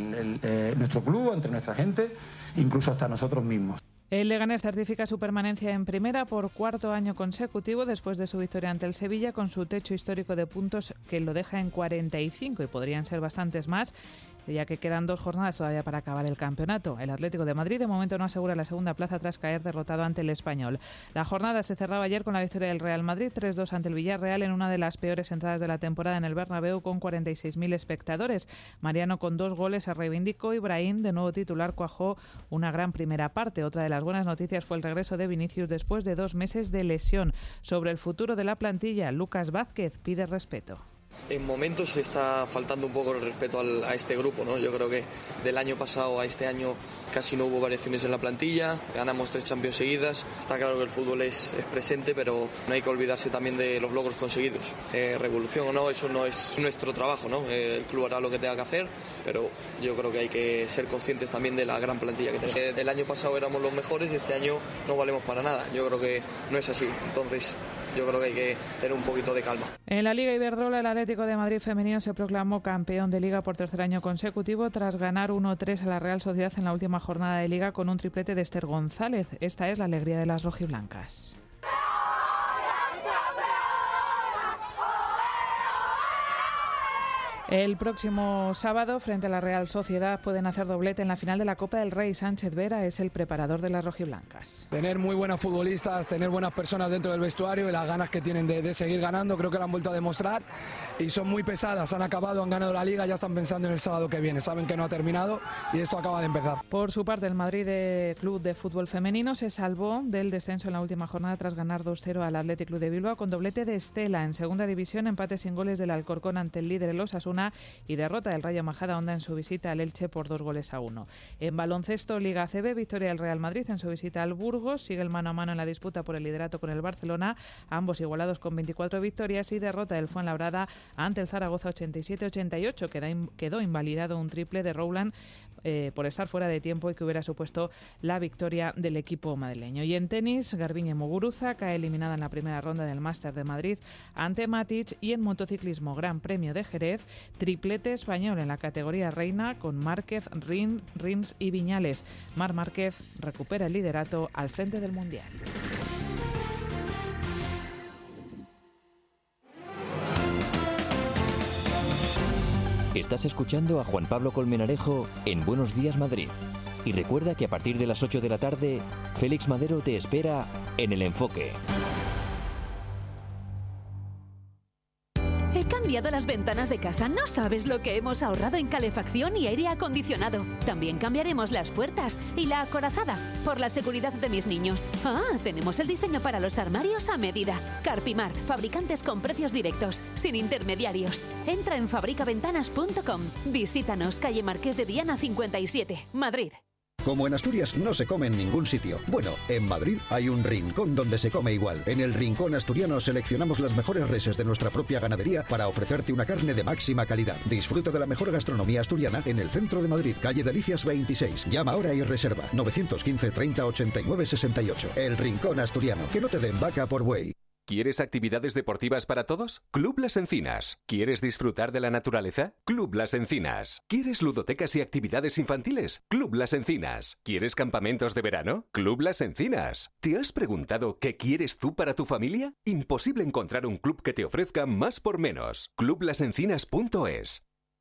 nuestro club, ante nuestra gente, incluso hasta nosotros mismos. El Leganés certifica su permanencia en primera por cuarto año consecutivo después de su victoria ante el Sevilla, con su techo histórico de puntos que lo deja en 45 y podrían ser bastantes más, ya que quedan 2 jornadas todavía para acabar el campeonato. El Atlético de Madrid de momento no asegura la segunda plaza tras caer derrotado ante el Español. La jornada se cerraba ayer con la victoria del Real Madrid 3-2 ante el Villarreal en una de las peores entradas de la temporada en el Bernabéu, con 46.000 espectadores. Mariano con 2 goles se reivindicó y Brahim, de nuevo titular, cuajó una gran primera parte. Otra de las buenas noticias fue el regreso de Vinicius después de 2 meses de lesión. Sobre el futuro de la plantilla, Lucas Vázquez pide respeto. En momentos está faltando un poco el respeto a este grupo, ¿no? Yo creo que del año pasado a este año casi no hubo variaciones en la plantilla, ganamos 3 Champions seguidas. Está claro que el fútbol es presente, pero no hay que olvidarse también de los logros conseguidos. Revolución o no, eso no es nuestro trabajo, ¿no? El club hará lo que tenga que hacer, pero yo creo que hay que ser conscientes también de la gran plantilla que tenemos. El año pasado éramos los mejores y este año no valemos para nada. Yo creo que no es así, entonces yo creo que hay que tener un poquito de calma. En la Liga Iberdrola, el Atlético de Madrid femenino se proclamó campeón de Liga por 3er año consecutivo tras ganar 1-3 a la Real Sociedad en la última jornada de Liga con un triplete de Esther González. Esta es la alegría de las rojiblancas. El próximo sábado, frente a la Real Sociedad, pueden hacer doblete en la final de la Copa del Rey. Sánchez Vera es el preparador de las rojiblancas. Tener muy buenas futbolistas, tener buenas personas dentro del vestuario y las ganas que tienen de seguir ganando, creo que lo han vuelto a demostrar y son muy pesadas. Han acabado, han ganado la Liga, ya están pensando en el sábado que viene. Saben que no ha terminado y esto acaba de empezar. Por su parte, el Madrid Club de Fútbol Femenino se salvó del descenso en la última jornada tras ganar 2-0 al Athletic Club de Bilbao con doblete de Estela. En Segunda División, empate sin goles del Alcorcón ante el líder el Osasuna y derrota del Rayo Majadahonda en su visita al Elche por 2-1. En baloncesto, Liga ACB, victoria del Real Madrid en su visita al Burgos. Sigue el mano a mano en la disputa por el liderato con el Barcelona, ambos igualados con 24 victorias, y derrota del Fuenlabrada ante el Zaragoza 87-88. Quedó invalidado un triple de Rowland por estar fuera de tiempo y que hubiera supuesto la victoria del equipo madrileño. Y en tenis, Garbiñe Muguruza cae eliminada en la primera ronda del Máster de Madrid ante Matic. Y en motociclismo, Gran Premio de Jerez, triplete español en la categoría reina con Márquez, Rins y Viñales. Marc Márquez recupera el liderato al frente del Mundial. Estás escuchando a Juan Pablo Colmenarejo en Buenos Días Madrid. Y recuerda que a partir de las 8 de la tarde, Félix Madero te espera en El Enfoque. He cambiado las ventanas de casa. No sabes lo que hemos ahorrado en calefacción y aire acondicionado. También cambiaremos las puertas y la acorazada por la seguridad de mis niños. Tenemos el diseño para los armarios a medida. Carpimart, fabricantes con precios directos, sin intermediarios. Entra en fabricaventanas.com. Visítanos, calle Marqués de Viana 57, Madrid. Como en Asturias no se come en ningún sitio. Bueno, en Madrid hay un rincón donde se come igual. En el Rincón Asturiano seleccionamos las mejores reses de nuestra propia ganadería para ofrecerte una carne de máxima calidad. Disfruta de la mejor gastronomía asturiana en el centro de Madrid, calle Delicias 26. Llama ahora y reserva 915 30 89 68. El Rincón Asturiano. Que no te den vaca por buey. ¿Quieres actividades deportivas para todos? Club Las Encinas. ¿Quieres disfrutar de la naturaleza? Club Las Encinas. ¿Quieres ludotecas y actividades infantiles? Club Las Encinas. ¿Quieres campamentos de verano? Club Las Encinas. ¿Te has preguntado qué quieres tú para tu familia? Imposible encontrar un club que te ofrezca más por menos. Clublasencinas.es.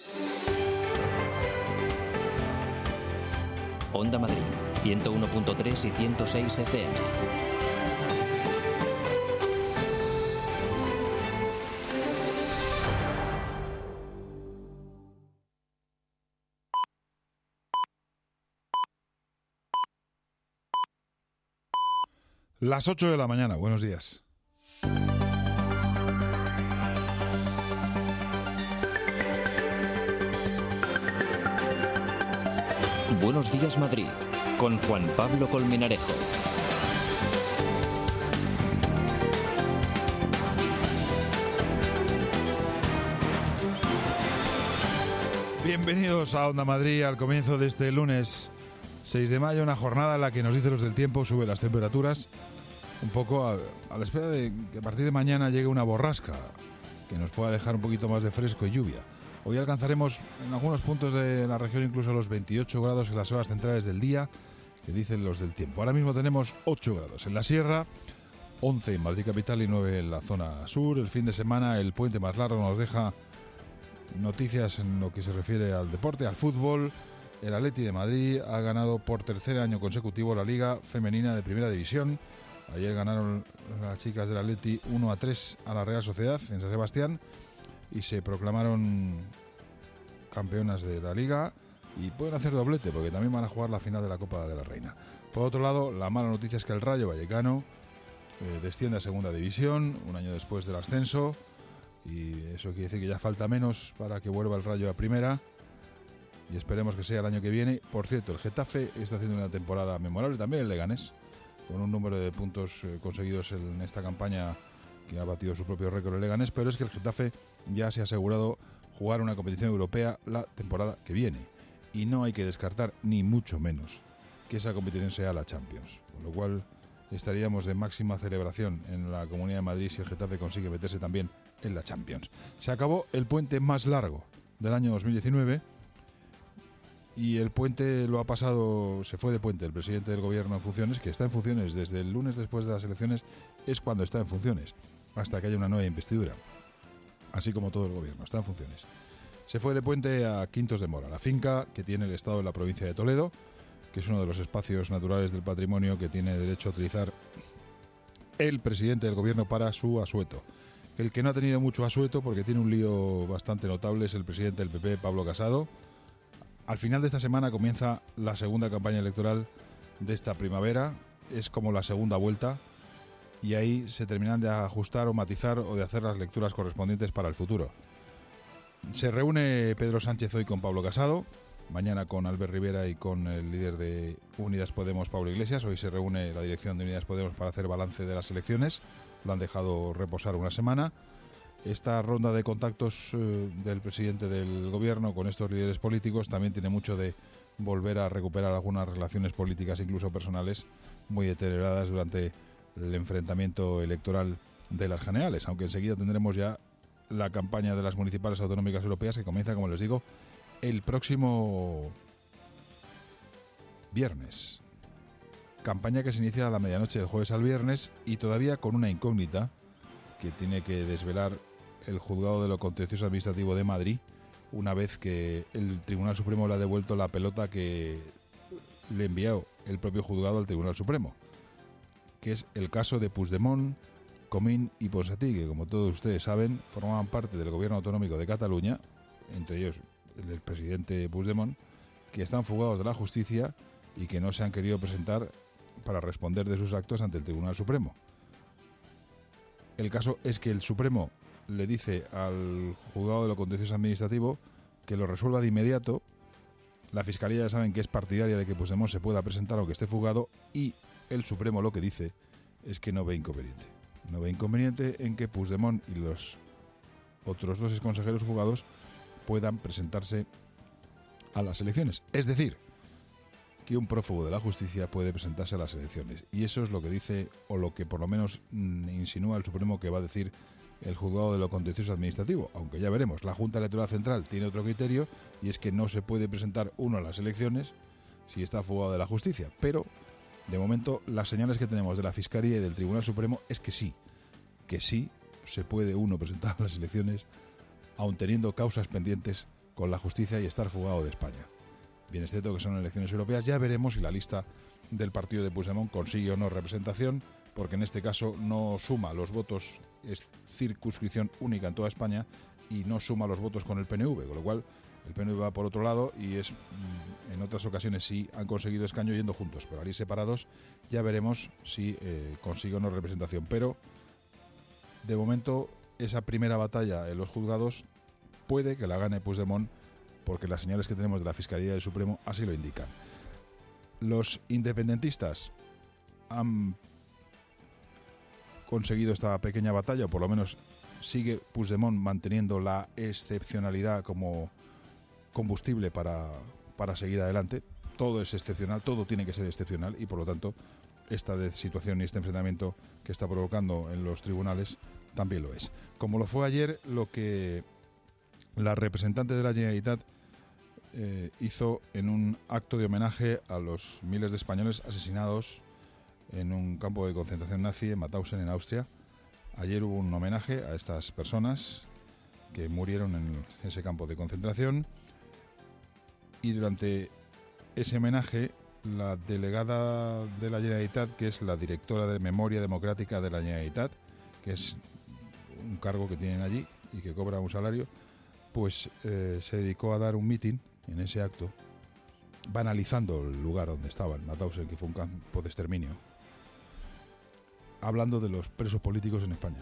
Onda Madrid, 101.3 y 106 FM. Las 8 de la mañana, buenos días. Buenos días Madrid, con Juan Pablo Colmenarejo. Bienvenidos a Onda Madrid, al comienzo de este lunes 6 de mayo, una jornada en la que nos dice los del tiempo, sube las temperaturas, un poco a la espera de que a partir de mañana llegue una borrasca que nos pueda dejar un poquito más de fresco y lluvia. Hoy alcanzaremos en algunos puntos de la región incluso los 28 grados en las horas centrales del día, que dicen los del tiempo. Ahora mismo tenemos 8 grados en la sierra, 11 en Madrid capital y 9 en la zona sur. El fin de semana, el puente más largo, nos deja noticias en lo que se refiere al deporte, al fútbol. El Atleti de Madrid ha ganado por tercer año consecutivo la Liga Femenina de Primera División. Ayer ganaron las chicas del Atleti 1-3 a la Real Sociedad en San Sebastián y se proclamaron campeonas de la Liga y pueden hacer doblete porque también van a jugar la final de la Copa de la Reina. Por otro lado, la mala noticia es que el Rayo Vallecano desciende a Segunda División un año después del ascenso y eso quiere decir que ya falta menos para que vuelva el Rayo a Primera. Y esperemos que sea el año que viene. Por cierto, el Getafe está haciendo una temporada memorable, también el Leganés, con un número de puntos conseguidos en esta campaña que ha batido su propio récord el Leganés, pero es que el Getafe ya se ha asegurado jugar una competición europea la temporada que viene. Y no hay que descartar, ni mucho menos, que esa competición sea la Champions. Con lo cual estaríamos de máxima celebración en la Comunidad de Madrid si el Getafe consigue meterse también en la Champions. Se acabó el puente más largo del año 2019. Y el puente lo ha pasado, se fue de puente el presidente del gobierno en funciones, que está en funciones desde el lunes después de las elecciones, es cuando está en funciones, hasta que haya una nueva investidura. Así como todo el gobierno, está en funciones. Se fue de puente a Quintos de Mora, la finca que tiene el Estado de la provincia de Toledo, que es uno de los espacios naturales del patrimonio que tiene derecho a utilizar el presidente del gobierno para su asueto. El que no ha tenido mucho asueto, porque tiene un lío bastante notable, es el presidente del PP, Pablo Casado. Al final de esta semana comienza la segunda campaña electoral de esta primavera, es como la segunda vuelta y ahí se terminan de ajustar o matizar o de hacer las lecturas correspondientes para el futuro. Se reúne Pedro Sánchez hoy con Pablo Casado, mañana con Albert Rivera y con el líder de Unidas Podemos, Pablo Iglesias. Hoy se reúne la dirección de Unidas Podemos para hacer balance de las elecciones, lo han dejado reposar una semana. Esta ronda de contactos del presidente del gobierno con estos líderes políticos también tiene mucho de volver a recuperar algunas relaciones políticas, incluso personales, muy deterioradas durante el enfrentamiento electoral de las generales, aunque enseguida tendremos ya la campaña de las municipales autonómicas europeas que comienza, como les digo, el próximo viernes. Campaña que se inicia a la medianoche del jueves al viernes y todavía con una incógnita que tiene que desvelar el Juzgado de lo Contencioso Administrativo de Madrid, una vez que el Tribunal Supremo le ha devuelto la pelota que le envió el propio juzgado al Tribunal Supremo, que es el caso de Puigdemont, Comín y Ponsatí, que como todos ustedes saben formaban parte del gobierno autonómico de Cataluña, entre ellos el presidente Puigdemont, que están fugados de la justicia y que no se han querido presentar para responder de sus actos ante el Tribunal Supremo. El caso es que el Supremo le dice al juzgado de lo contencioso administrativo que lo resuelva de inmediato. La Fiscalía ya saben que es partidaria de que Puigdemont se pueda presentar aunque esté fugado, y el Supremo lo que dice es que no ve inconveniente. No ve inconveniente en que Puigdemont y los otros 2 exconsejeros fugados puedan presentarse a las elecciones. Es decir, que un prófugo de la justicia puede presentarse a las elecciones. Y eso es lo que dice, o lo que por lo menos insinúa el Supremo que va a decir el juzgado de lo contencioso administrativo. Aunque ya veremos, la Junta Electoral Central tiene otro criterio, y es que no se puede presentar uno a las elecciones si está fugado de la justicia. Pero, de momento, las señales que tenemos de la Fiscalía y del Tribunal Supremo es que sí se puede uno presentar a las elecciones aun teniendo causas pendientes con la justicia y estar fugado de España. Bien, es cierto que son elecciones europeas. Ya veremos si la lista del partido de Puigdemont consigue o no representación, porque en este caso no suma los votos, es circunscripción única en toda España, y no suma los votos con el PNV, con lo cual el PNV va por otro lado, y es en otras ocasiones sí han conseguido escaño yendo juntos, pero al ir separados ya veremos si consigue o no representación. Pero de momento esa primera batalla en los juzgados puede que la gane Puigdemont, porque las señales que tenemos de la Fiscalía y del Supremo así lo indican. Los independentistas han conseguido esta pequeña batalla, o por lo menos sigue Puigdemont manteniendo la excepcionalidad como combustible para seguir adelante. Todo es excepcional, todo tiene que ser excepcional, y por lo tanto esta situación y este enfrentamiento que está provocando en los tribunales también lo es. Como lo fue ayer, lo que la representante de la Generalitat hizo en un acto de homenaje a los miles de españoles asesinados en un campo de concentración nazi en Mauthausen, en Austria. Ayer hubo un homenaje a estas personas que murieron en ese campo de concentración, y durante ese homenaje la delegada de la Generalitat, que es la directora de Memoria Democrática de la Generalitat, que es un cargo que tienen allí y que cobra un salario, pues se dedicó a dar un mitin en ese acto, banalizando el lugar donde estaban, Mauthausen, que fue un campo de exterminio, hablando de los presos políticos en España.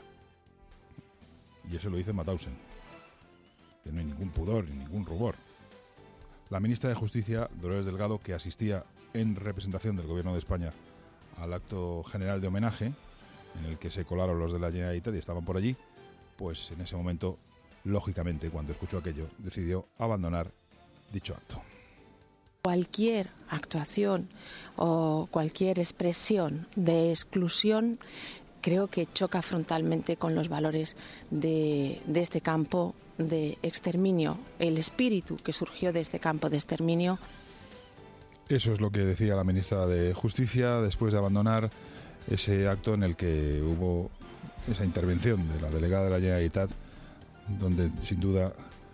Y eso lo dice Mauthausen. Que no hay ningún pudor ni ningún rubor. La ministra de Justicia, Dolores Delgado, que asistía en representación del Gobierno de España al acto general de homenaje, en el que se colaron los de la Generalitat y estaban por allí, pues en ese momento, lógicamente, cuando escuchó aquello, decidió abandonar dicho acto. Cualquier actuación o cualquier expresión de exclusión creo que choca frontalmente con los valores de este campo de exterminio, el espíritu que surgió de este campo de exterminio. Eso es lo que decía la ministra de Justicia después de abandonar ese acto en el que hubo esa intervención de la delegada de la Generalitat, donde sin duda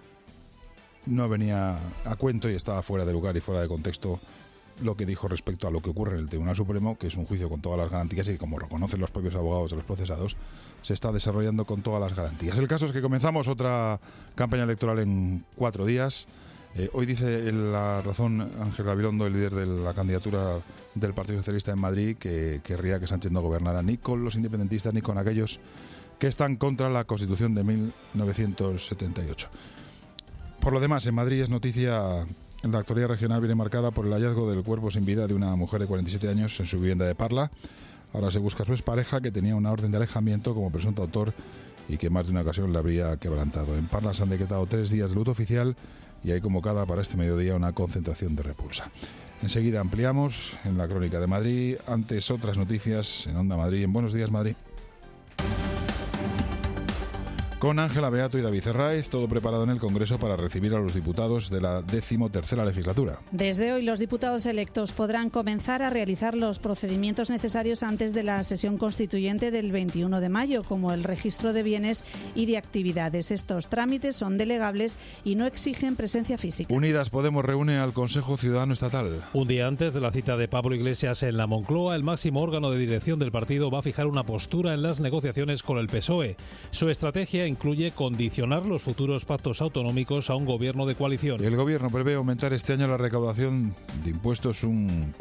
no venía a cuento y estaba fuera de lugar y fuera de contexto lo que dijo respecto a lo que ocurre en el Tribunal Supremo, que es un juicio con todas las garantías y que, como reconocen los propios abogados de los procesados, se está desarrollando con todas las garantías. El caso es que comenzamos otra campaña electoral en 4 días. Hoy dice en La Razón Ángel Gabilondo, el líder de la candidatura del Partido Socialista en Madrid, que querría que Sánchez no gobernara ni con los independentistas ni con aquellos que están contra la Constitución de 1978. Por lo demás, en Madrid es noticia, la actualidad regional viene marcada por el hallazgo del cuerpo sin vida de una mujer de 47 años en su vivienda de Parla. Ahora se busca a su expareja, que tenía una orden de alejamiento como presunto autor y que más de una ocasión le habría quebrantado. En Parla se han decretado 3 días de luto oficial y hay convocada para este mediodía una concentración de repulsa. Enseguida ampliamos en la Crónica de Madrid. Antes, otras noticias en Onda Madrid, en Buenos Días Madrid. con Ángela Beato y David Herráez, todo preparado en el Congreso para recibir a los diputados de la 13ª legislatura. Desde hoy los diputados electos podrán comenzar a realizar los procedimientos necesarios antes de la sesión constituyente del 21 de mayo, como el registro de bienes y de actividades. Estos trámites son delegables y no exigen presencia física. Unidas Podemos reúne al Consejo Ciudadano Estatal. Un día antes de la cita de Pablo Iglesias en la Moncloa, el máximo órgano de dirección del partido va a fijar una postura en las negociaciones con el PSOE. Su estrategia incluye condicionar los futuros pactos autonómicos a un gobierno de coalición. El gobierno prevé aumentar este año la recaudación de impuestos un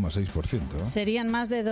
4,6%. Serían más de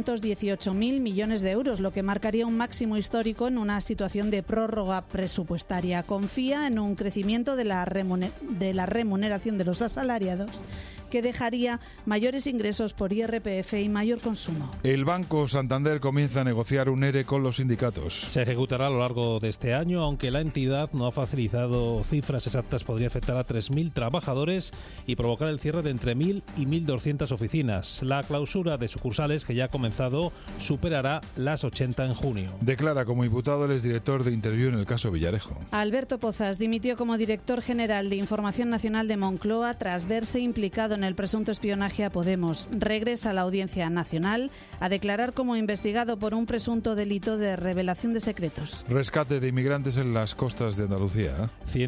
218.000 millones de euros, lo que marcaría un máximo histórico en una situación de prórroga presupuestaria. Confía en un crecimiento de la remuneración de los asalariados, que dejaría mayores ingresos por IRPF y mayor consumo. El Banco Santander comienza a negociar un ERE con los sindicatos. Se ejecutará a lo largo de este año, aunque la entidad no ha facilitado cifras exactas. Podría afectar a 3.000 trabajadores y provocar el cierre de entre 1.000 y 1.200 oficinas. La clausura de sucursales, que ya ha comenzado, superará las 80 en junio. Declara como imputado el exdirector de Interview en el caso Villarejo. Alberto Pozas dimitió como director general de Información Nacional de Moncloa tras verse implicado en el presunto espionaje a Podemos. Regresa a la Audiencia Nacional a declarar como investigado por un presunto delito de revelación de secretos. Rescate de inmigrantes en las costas de Andalucía.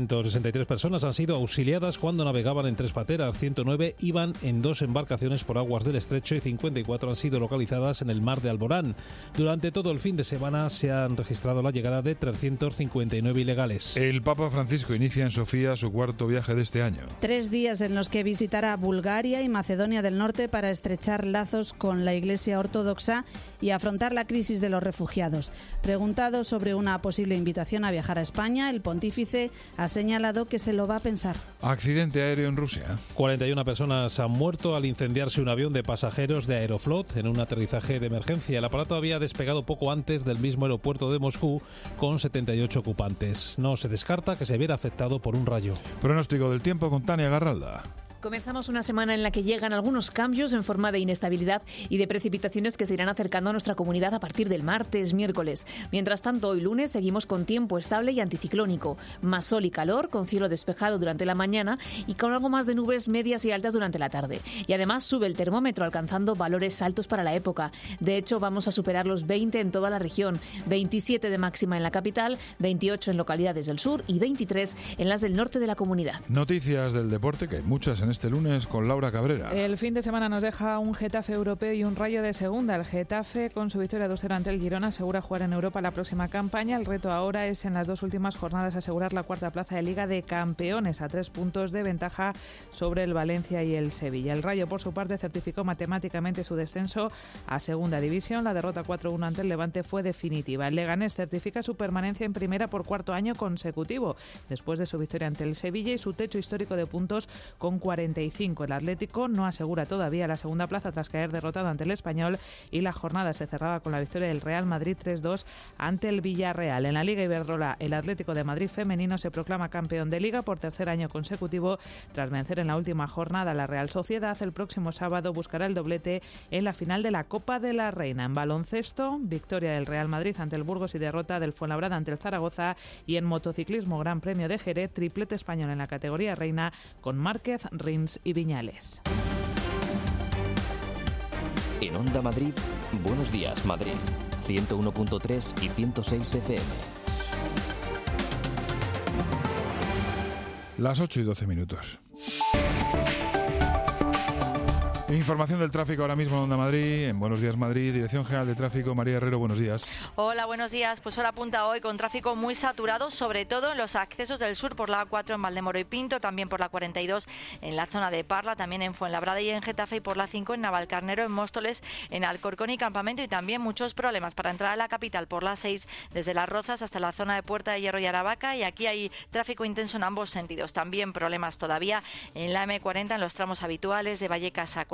163 personas han sido auxiliadas cuando navegaban en 3 pateras. 109 iban en 2 embarcaciones por aguas del estrecho y 54 han sido localizadas en el mar de Alborán. Durante todo el fin de semana se han registrado la llegada de 359 ilegales. El Papa Francisco inicia en Sofía su 4º viaje de este año. 3 días en los que visitará Bulgaria y Macedonia del Norte para estrechar lazos con la Iglesia Ortodoxa y afrontar la crisis de los refugiados. Preguntado sobre una posible invitación a viajar a España, el pontífice ha señalado que se lo va a pensar. Accidente aéreo en Rusia. 41 personas han muerto al incendiarse un avión de pasajeros de Aeroflot en un aterrizaje de emergencia. El aparato había despegado poco antes del mismo aeropuerto de Moscú con 78 ocupantes. No se descarta que se viera afectado por un rayo. Pronóstico del tiempo con Tania Garralda. Comenzamos una semana en la que llegan algunos cambios en forma de inestabilidad y de precipitaciones que se irán acercando a nuestra comunidad a partir del martes, miércoles. Mientras tanto, hoy lunes seguimos con tiempo estable y anticiclónico. Más sol y calor, con cielo despejado durante la mañana y con algo más de nubes medias y altas durante la tarde. Y además sube el termómetro, alcanzando valores altos para la época. De hecho, vamos a superar los 20 en toda la región. 27 de máxima en la capital, 28 en localidades del sur y 23 en las del norte de la comunidad. Noticias del deporte, que hay muchas en este lunes, con Laura Cabrera. El fin de semana nos deja un Getafe europeo y un Rayo de segunda. El Getafe, con su victoria 2-0 ante el Girona, asegura jugar en Europa la próxima campaña. El reto ahora es en las 2 últimas jornadas asegurar la 4ª plaza de Liga de Campeones, a 3 puntos de ventaja sobre el Valencia y el Sevilla. El Rayo, por su parte, certificó matemáticamente su descenso a segunda división. La derrota 4-1 ante el Levante fue definitiva. El Leganés certifica su permanencia en primera por 4º año consecutivo, después de su victoria ante el Sevilla y su techo histórico de puntos con 45. El Atlético no asegura todavía la segunda plaza tras caer derrotado ante el Español, y la jornada se cerraba con la victoria del Real Madrid 3-2 ante el Villarreal. En la Liga Iberdrola, el Atlético de Madrid femenino se proclama campeón de Liga por 3er año consecutivo tras vencer en la última jornada a la Real Sociedad. El próximo sábado buscará el doblete en la final de la Copa de la Reina. En baloncesto, victoria del Real Madrid ante el Burgos y derrota del Fuenlabrada ante el Zaragoza. Y en motociclismo, Gran Premio de Jerez, triplete español en la categoría reina con Márquez, Rins y Viñales. En Onda Madrid, Buenos Días Madrid, 101.3 y 106 FM. Las 8:12. Información del tráfico ahora mismo en Onda Madrid, en Buenos Días Madrid, Dirección General de Tráfico, María Herrero, buenos días. Hola, buenos días. Pues hora punta hoy con tráfico muy saturado, sobre todo en los accesos del sur por la A4 en Valdemoro y Pinto, también por la 42 en la zona de Parla, también en Fuenlabrada y en Getafe, y por la 5 en Navalcarnero, en Móstoles, en Alcorcón y Campamento, y también muchos problemas para entrar a la capital por la 6 desde Las Rozas hasta la zona de Puerta de Hierro y Aravaca, y aquí hay tráfico intenso en ambos sentidos. También problemas todavía en la M40 en los tramos habituales de Vallecas a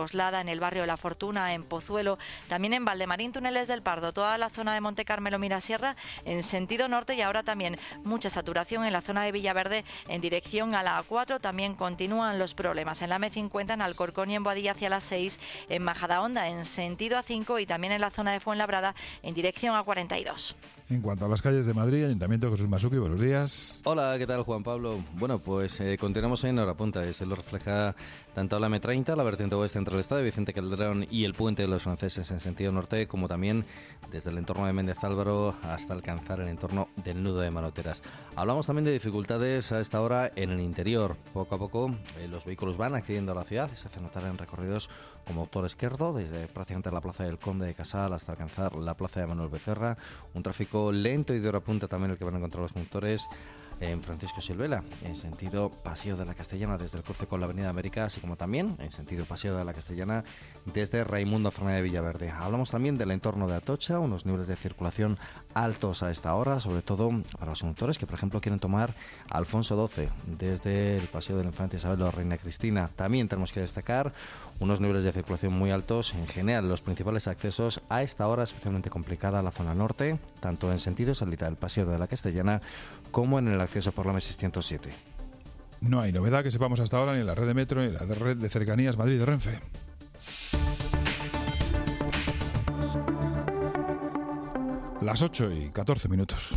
Coslada, en el barrio La Fortuna, en Pozuelo, también en Valdemarín, Túneles del Pardo, toda la zona de Monte Carmelo, Mirasierra, en sentido norte, y ahora también mucha saturación en la zona de Villaverde en dirección a la A4. También continúan los problemas en la M50, en Alcorcón y en Boadilla hacia las 6, en Majadahonda en sentido A5 y también en la zona de Fuenlabrada en dirección a 42. En cuanto a las calles de Madrid, Ayuntamiento, Jesús Masuki, buenos días. Hola, ¿qué tal, Juan Pablo? Bueno, pues continuamos en hora punta. Se lo refleja tanto la M30, la vertiente oeste entre el Estadio Vicente Calderón y el Puente de los Franceses en sentido norte, como también desde el entorno de Méndez Álvaro hasta alcanzar el entorno del nudo de Manoteras. Hablamos también de dificultades a esta hora en el interior. Poco a poco los vehículos van accediendo a la ciudad y se hace notar en recorridos como Autor Esquerdo, desde prácticamente la plaza del Conde de Casal hasta alcanzar la plaza de Manuel Becerra. Un tráfico lento y de hora punta también el que van a encontrar los conductores en Francisco Silvela, en sentido Paseo de la Castellana desde el cruce con la Avenida América, así como también en sentido Paseo de la Castellana desde Raimundo Fernández de Villaverde. Hablamos también del entorno de Atocha, unos niveles de circulación altos a esta hora, sobre todo para los conductores que, por ejemplo, quieren tomar Alfonso XII desde el Paseo de la Infanta Isabel o Reina Cristina. También tenemos que destacar unos niveles de circulación muy altos en general los principales accesos a esta hora, especialmente complicada la zona norte, tanto en sentido salida del Paseo de la Castellana como en el acceso por la M607. No hay novedad que sepamos hasta ahora ni en la red de metro ni en la red de cercanías Madrid de Renfe. Las 8:14.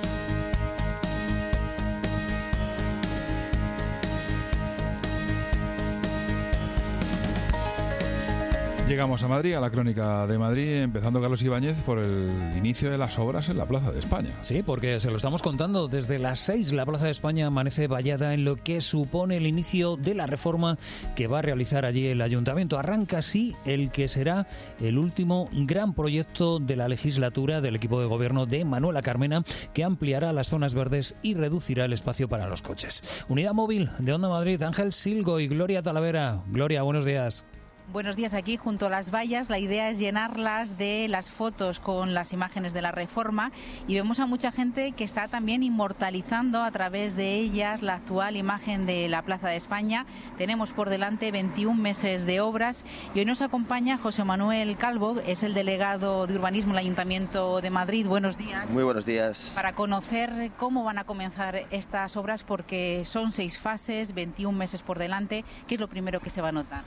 Llegamos a Madrid, a la crónica de Madrid, empezando, Carlos Ibáñez, por el inicio de las obras en la Plaza de España. Sí, porque se lo estamos contando. Desde las 6 la Plaza de España amanece vallada en lo que supone el inicio de la reforma que va a realizar allí el Ayuntamiento. Arranca así el que será el último gran proyecto de la legislatura del equipo de gobierno de Manuela Carmena, que ampliará las zonas verdes y reducirá el espacio para los coches. Unidad móvil de Onda Madrid, Ángel Silgo y Gloria Talavera. Gloria, buenos días. Buenos días. Aquí junto a las vallas la idea es llenarlas de las fotos con las imágenes de la reforma y vemos a mucha gente que está también inmortalizando a través de ellas la actual imagen de la Plaza de España. Tenemos por delante 21 meses de obras y hoy nos acompaña José Manuel Calvo, es el delegado de urbanismo del Ayuntamiento de Madrid. Buenos días. Muy buenos días. Para conocer cómo van a comenzar estas obras, porque son 6 fases, 21 meses por delante, ¿qué es lo primero que se va a notar?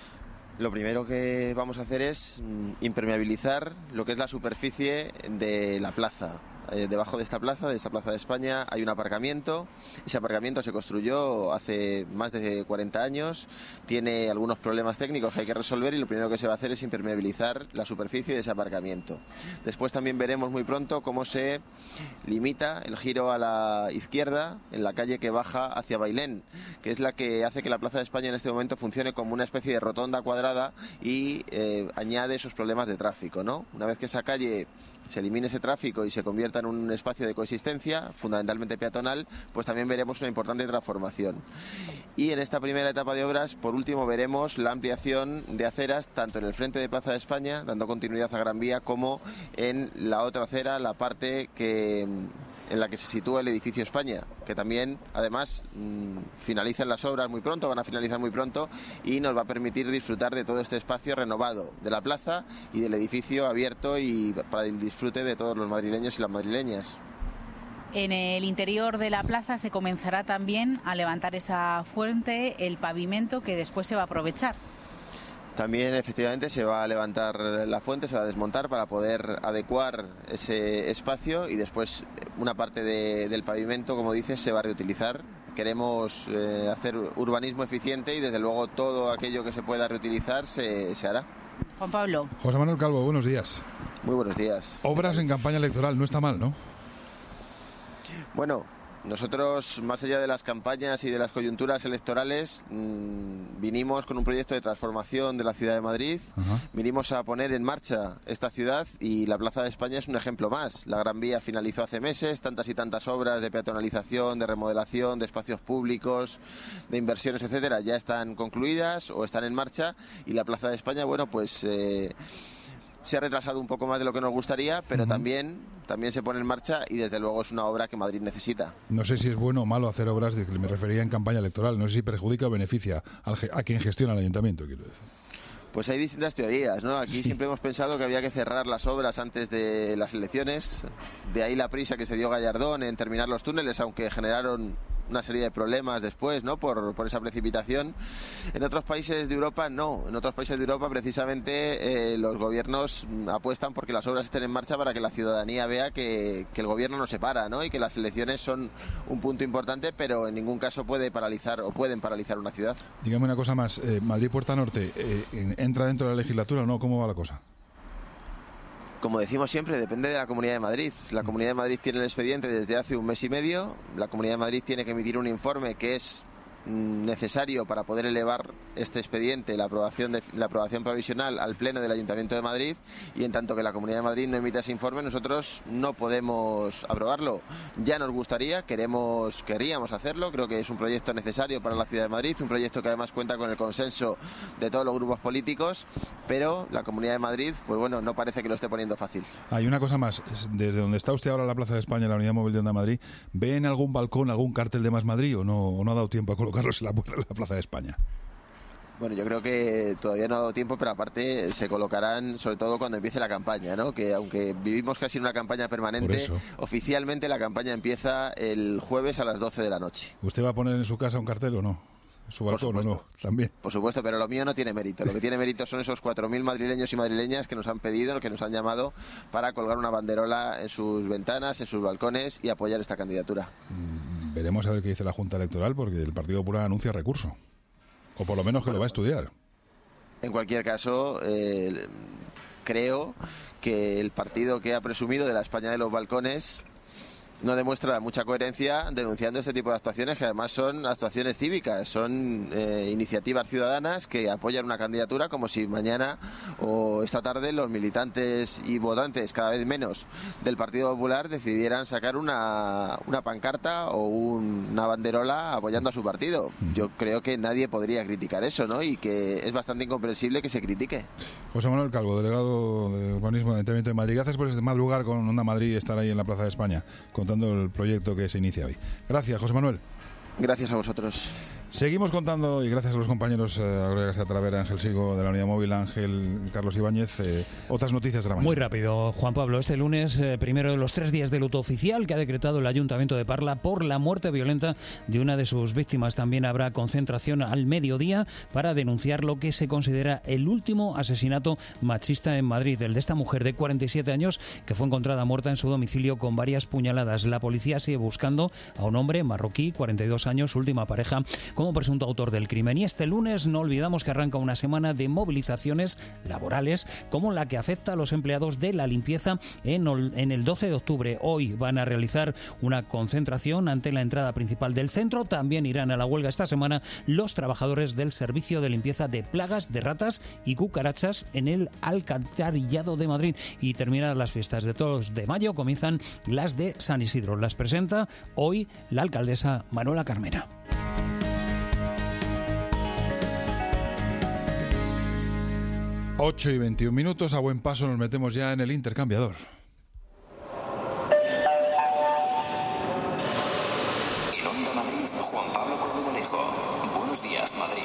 Lo primero que vamos a hacer es impermeabilizar lo que es la superficie de la plaza. Debajo de esta plaza de España, hay un aparcamiento. Ese aparcamiento se construyó hace más de 40 años, tiene algunos problemas técnicos que hay que resolver y lo primero que se va a hacer es impermeabilizar la superficie de ese aparcamiento. Después también veremos muy pronto cómo se limita el giro a la izquierda en la calle que baja hacia Bailén, que es la que hace que la Plaza de España en este momento funcione como una especie de rotonda cuadrada y añade esos problemas de tráfico, ¿no? Una vez que esa calle se elimine ese tráfico y se convierta en un espacio de coexistencia, fundamentalmente peatonal, pues también veremos una importante transformación. Y en esta primera etapa de obras, por último, veremos la ampliación de aceras, tanto en el frente de Plaza de España, dando continuidad a Gran Vía, como en la otra acera, la parte en la que se sitúa el edificio España, que también, además, finalizan las obras muy pronto, van a finalizar muy pronto, y nos va a permitir disfrutar de todo este espacio renovado de la plaza y del edificio abierto y para el disfrute de todos los madrileños y las madrileñas. En el interior de la plaza se comenzará también a levantar esa fuente, el pavimento que después se va a aprovechar. También efectivamente se va a levantar la fuente, se va a desmontar para poder adecuar ese espacio y después una parte del pavimento, como dices, se va a reutilizar. Queremos hacer urbanismo eficiente y desde luego todo aquello que se pueda reutilizar se hará. Juan Pablo. José Manuel Calvo, buenos días. Muy buenos días. Obras en campaña electoral, no está mal, ¿no? Bueno, nosotros, más allá de las campañas y de las coyunturas electorales, vinimos con un proyecto de transformación de la ciudad de Madrid. Vinimos a poner en marcha esta ciudad y la Plaza de España es un ejemplo más. La Gran Vía finalizó hace meses, tantas y tantas obras de peatonalización, de remodelación, de espacios públicos, de inversiones, etcétera, ya están concluidas o están en marcha y la Plaza de España, bueno, pues se ha retrasado un poco más de lo que nos gustaría, pero también se pone en marcha y desde luego es una obra que Madrid necesita. No sé si es bueno o malo hacer obras, de que me refería en campaña electoral, no sé si perjudica o beneficia a quien gestiona el ayuntamiento, quiero decir. Pues hay distintas teorías, ¿no? Aquí siempre hemos pensado que había que cerrar las obras antes de las elecciones, de ahí la prisa que se dio Gallardón en terminar los túneles, aunque generaron una serie de problemas después, ¿no? Por esa precipitación. En otros países de Europa no. En otros países de Europa precisamente los gobiernos apuestan porque las obras estén en marcha para que la ciudadanía vea que el gobierno no se para, ¿no? Y que las elecciones son un punto importante, pero en ningún caso pueden paralizar una ciudad. Dígame una cosa más. Madrid Puerta Norte, ¿entra dentro de la legislatura o no? ¿Cómo va la cosa? Como decimos siempre, depende de la Comunidad de Madrid. La Comunidad de Madrid tiene el expediente desde hace un mes y medio. La Comunidad de Madrid tiene que emitir un informe que es necesario para poder elevar este expediente, la aprobación provisional al Pleno del Ayuntamiento de Madrid, y en tanto que la Comunidad de Madrid no emita ese informe, nosotros no podemos aprobarlo. Ya nos gustaría, queríamos hacerlo, creo que es un proyecto necesario para la Ciudad de Madrid, un proyecto que además cuenta con el consenso de todos los grupos políticos, pero la Comunidad de Madrid, pues bueno, no parece que lo esté poniendo fácil. Hay una cosa más, desde donde está usted ahora en la Plaza de España, en la Unidad Móvil de Onda Madrid, ¿ve en algún balcón algún cartel de Más Madrid o no ha dado tiempo a colocarlos en la Plaza de España? Bueno, yo creo que todavía no ha dado tiempo, pero aparte se colocarán sobre todo cuando empiece la campaña, ¿no? Que aunque vivimos casi en una campaña permanente, oficialmente la campaña empieza el jueves a las 12 de la noche. ¿Usted va a poner en su casa un cartel o no? ¿Su balcón o no? También. Por supuesto, pero lo mío no tiene mérito. Lo que tiene mérito son esos 4.000 madrileños y madrileñas que nos han pedido, que nos han llamado para colgar una banderola en sus ventanas, en sus balcones y apoyar esta candidatura. Veremos a ver qué dice la Junta Electoral, porque el Partido Popular anuncia recurso. O por lo menos que lo va a estudiar. En cualquier caso, creo que el partido que ha presumido de la España de los balcones no demuestra mucha coherencia denunciando este tipo de actuaciones, que además son actuaciones cívicas, son iniciativas ciudadanas que apoyan una candidatura, como si mañana o esta tarde los militantes y votantes, cada vez menos, del Partido Popular decidieran sacar una pancarta o una banderola apoyando a su partido. Yo creo que nadie podría criticar eso, ¿no? Y que es bastante incomprensible que se critique. José Manuel Calvo, delegado de Urbanismo del Ayuntamiento de Madrid. Gracias por madrugar con Onda Madrid y estar ahí en la Plaza de España contando el proyecto que se inicia hoy. Gracias, José Manuel. Gracias a vosotros. Seguimos contando, y gracias a los compañeros Gloria García Talavera, Ángel Sigo de la Unidad Móvil, Ángel y Carlos Ibáñez, otras noticias de la mañana. Muy rápido, Juan Pablo. Este lunes, primero de los 3 días de luto oficial que ha decretado el Ayuntamiento de Parla por la muerte violenta de una de sus víctimas. También habrá concentración al mediodía para denunciar lo que se considera el último asesinato machista en Madrid, el de esta mujer de 47 años que fue encontrada muerta en su domicilio con varias puñaladas. La policía sigue buscando a un hombre marroquí, 42 años, su última pareja, como presunto autor del crimen. Y este lunes no olvidamos que arranca una semana de movilizaciones laborales como la que afecta a los empleados de la limpieza en el 12 de octubre. Hoy van a realizar una concentración ante la entrada principal del centro. También irán a la huelga esta semana los trabajadores del servicio de limpieza de plagas de ratas y cucarachas en el Alcantarillado de Madrid. Y terminadas las fiestas de Toros de Mayo, comienzan las de San Isidro. Las presenta hoy la alcaldesa Manuela Carmena. 8:21, a buen paso nos metemos ya en el intercambiador. En Onda Madrid, Juan Pablo Colmenarejo. Buenos días, Madrid.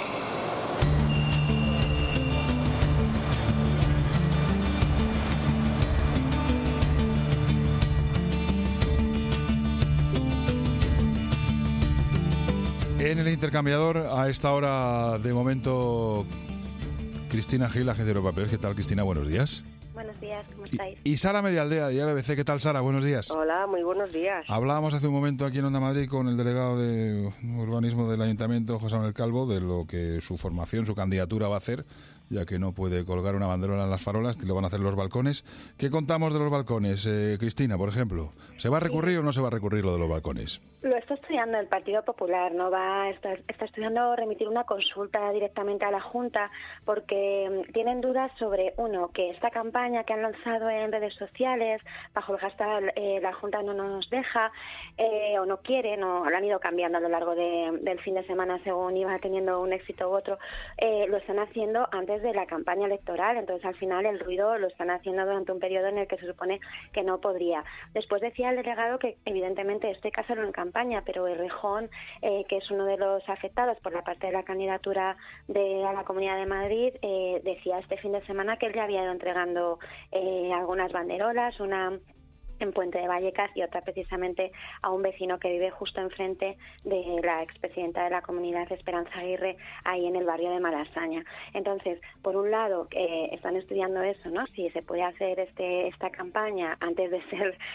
En el intercambiador, a esta hora, de momento, Cristina Gil, Agencia Europapeles. ¿Qué tal, Cristina? Buenos días. Buenos días, ¿cómo estáis? Y Sara Medialdea, de RBC. ¿Qué tal, Sara? Buenos días. Hola, muy buenos días. Hablábamos hace un momento aquí en Onda Madrid con el delegado de Urbanismo del Ayuntamiento, José Manuel Calvo, de lo que su formación, su candidatura va a hacer, ya que no puede colgar una banderola en las farolas, lo van a hacer los balcones. ¿Qué contamos de los balcones, Cristina, por ejemplo? ¿Se va a recurrir o no se va a recurrir lo de los balcones? Lo está estudiando el Partido Popular, no está estudiando remitir una consulta directamente a la Junta, porque tienen dudas sobre, uno, que esta campaña campaña que han lanzado en redes sociales bajo el hashtag la Junta no nos deja o no quiere, lo han ido cambiando a lo largo del fin de semana según iba teniendo un éxito u otro, lo están haciendo antes de la campaña electoral. Entonces al final el ruido lo están haciendo durante un periodo en el que se supone que no podría. Después decía el delegado que evidentemente este caso era en campaña, pero Errejón, que es uno de los afectados por la parte de la candidatura a la Comunidad de Madrid, decía este fin de semana que él ya había ido entregando algunas banderolas, una en Puente de Vallecas y otra precisamente a un vecino que vive justo enfrente de la expresidenta de la comunidad, Esperanza Aguirre, ahí en el barrio de Malasaña. Entonces, por un lado, están estudiando eso, ¿no? Si se puede hacer esta campaña antes de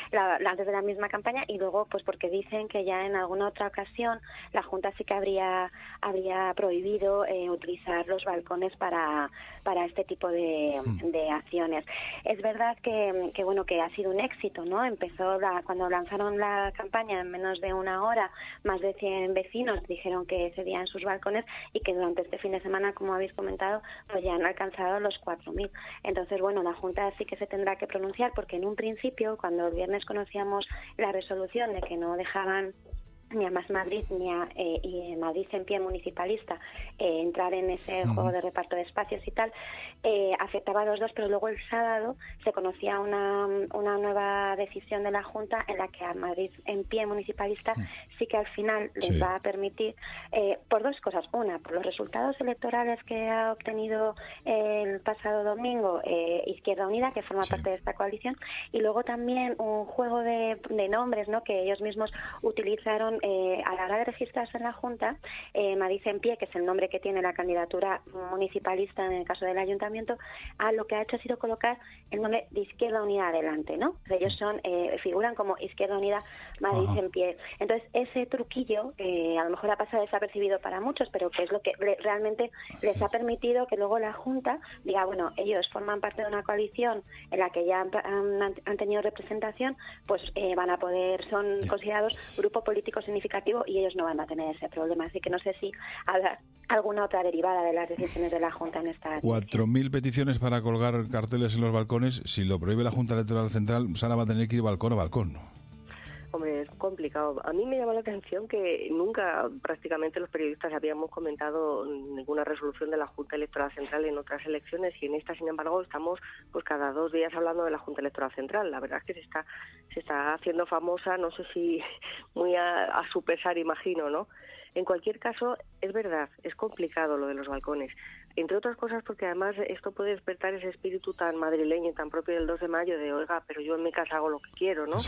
la misma campaña, y luego, pues porque dicen que ya en alguna otra ocasión la Junta sí que habría prohibido utilizar los balcones para este tipo de acciones. Es verdad que bueno, que ha sido un éxito, ¿no? Empezó cuando lanzaron la campaña en menos de una hora, más de 100 vecinos dijeron que cedían sus balcones y que durante este fin de semana, como habéis comentado, pues ya han alcanzado los 4.000. Entonces, bueno, la Junta sí que se tendrá que pronunciar, porque en un principio, cuando el viernes conocíamos la resolución de que no dejaban ni a Más Madrid ni a Madrid en pie municipalista entrar en ese juego de reparto de espacios y tal, afectaba a los dos, pero luego el sábado se conocía una nueva decisión de la Junta en la que a Madrid en pie municipalista sí que al final les va a permitir, por dos cosas. Una, por los resultados electorales que ha obtenido el pasado domingo Izquierda Unida, que forma parte de esta coalición, y luego también un juego de nombres, ¿no?, que ellos mismos utilizaron a la hora de registrarse en la Junta. Madrid en pie, que es el nombre que tiene la candidatura municipalista en el caso del ayuntamiento, lo que ha hecho ha sido colocar el nombre de Izquierda Unida adelante, ¿no? Ellos figuran como Izquierda Unida Madrid en pie. Entonces, ese truquillo a lo mejor ha pasado desapercibido para muchos, pero que es lo que realmente les ha permitido que luego la Junta diga, bueno, ellos forman parte de una coalición en la que ya han tenido representación, pues van a poder, son considerados grupo político significativo y ellos no van a tener ese problema. Así que no sé si habrá alguna otra derivada de las decisiones de la Junta en esta. 4.000 peticiones para colgar carteles en los balcones. Si lo prohíbe la Junta Electoral Central, Sara va a tener que ir balcón a balcón, ¿no? Hombre, es complicado. A mí me llama la atención que nunca prácticamente los periodistas habíamos comentado ninguna resolución de la Junta Electoral Central en otras elecciones, y en esta, sin embargo, estamos pues cada 2 días hablando de la Junta Electoral Central. La verdad es que se está haciendo famosa, no sé si muy a su pesar, imagino, ¿no? En cualquier caso, es verdad, es complicado lo de los balcones. Entre otras cosas porque además esto puede despertar ese espíritu tan madrileño y tan propio del 2 de mayo de, oiga, pero yo en mi casa hago lo que quiero, ¿no?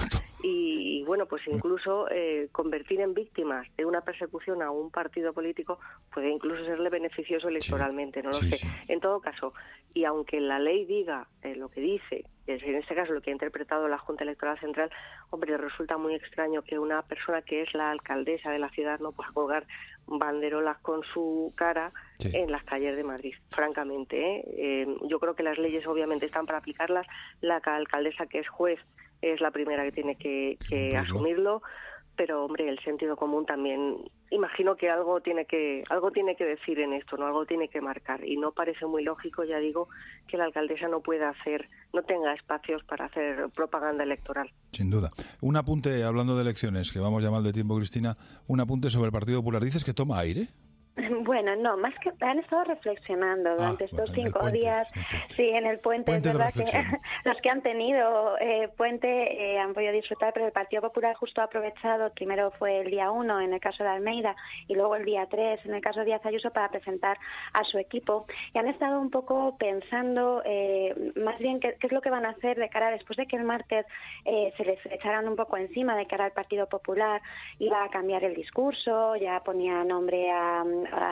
Y bueno, pues incluso convertir en víctimas de una persecución a un partido político puede incluso serle beneficioso electoralmente, no lo sé. En todo caso, y aunque la ley diga lo que dice, en este caso lo que ha interpretado la Junta Electoral Central, hombre, resulta muy extraño que una persona que es la alcaldesa de la ciudad no pueda colgar banderolas con su cara en las calles de Madrid, francamente, yo creo que las leyes obviamente están para aplicarlas. La alcaldesa, que es juez, es la primera que tiene que asumirlo, pero hombre, el sentido común también, imagino que algo tiene que decir en esto, no, algo tiene que marcar, y no parece muy lógico, ya digo, que la alcaldesa no tenga espacios para hacer propaganda electoral. Sin duda. Un apunte, hablando de elecciones, que vamos ya mal de tiempo, Cristina, un apunte sobre el Partido Popular. ¿Dices que toma aire? Bueno, no, más que han estado reflexionando durante estos 5 días. Sí, en el puente es verdad que los que han tenido puente han podido disfrutar, pero el Partido Popular justo ha aprovechado, primero fue el día 1 en el caso de Almeida y luego el día 3 en el caso de Díaz Ayuso, para presentar a su equipo, y han estado un poco pensando más bien qué es lo que van a hacer de cara, después de que el martes se les echaran un poco encima de cara al Partido Popular, iba a cambiar el discurso, ya ponía nombre a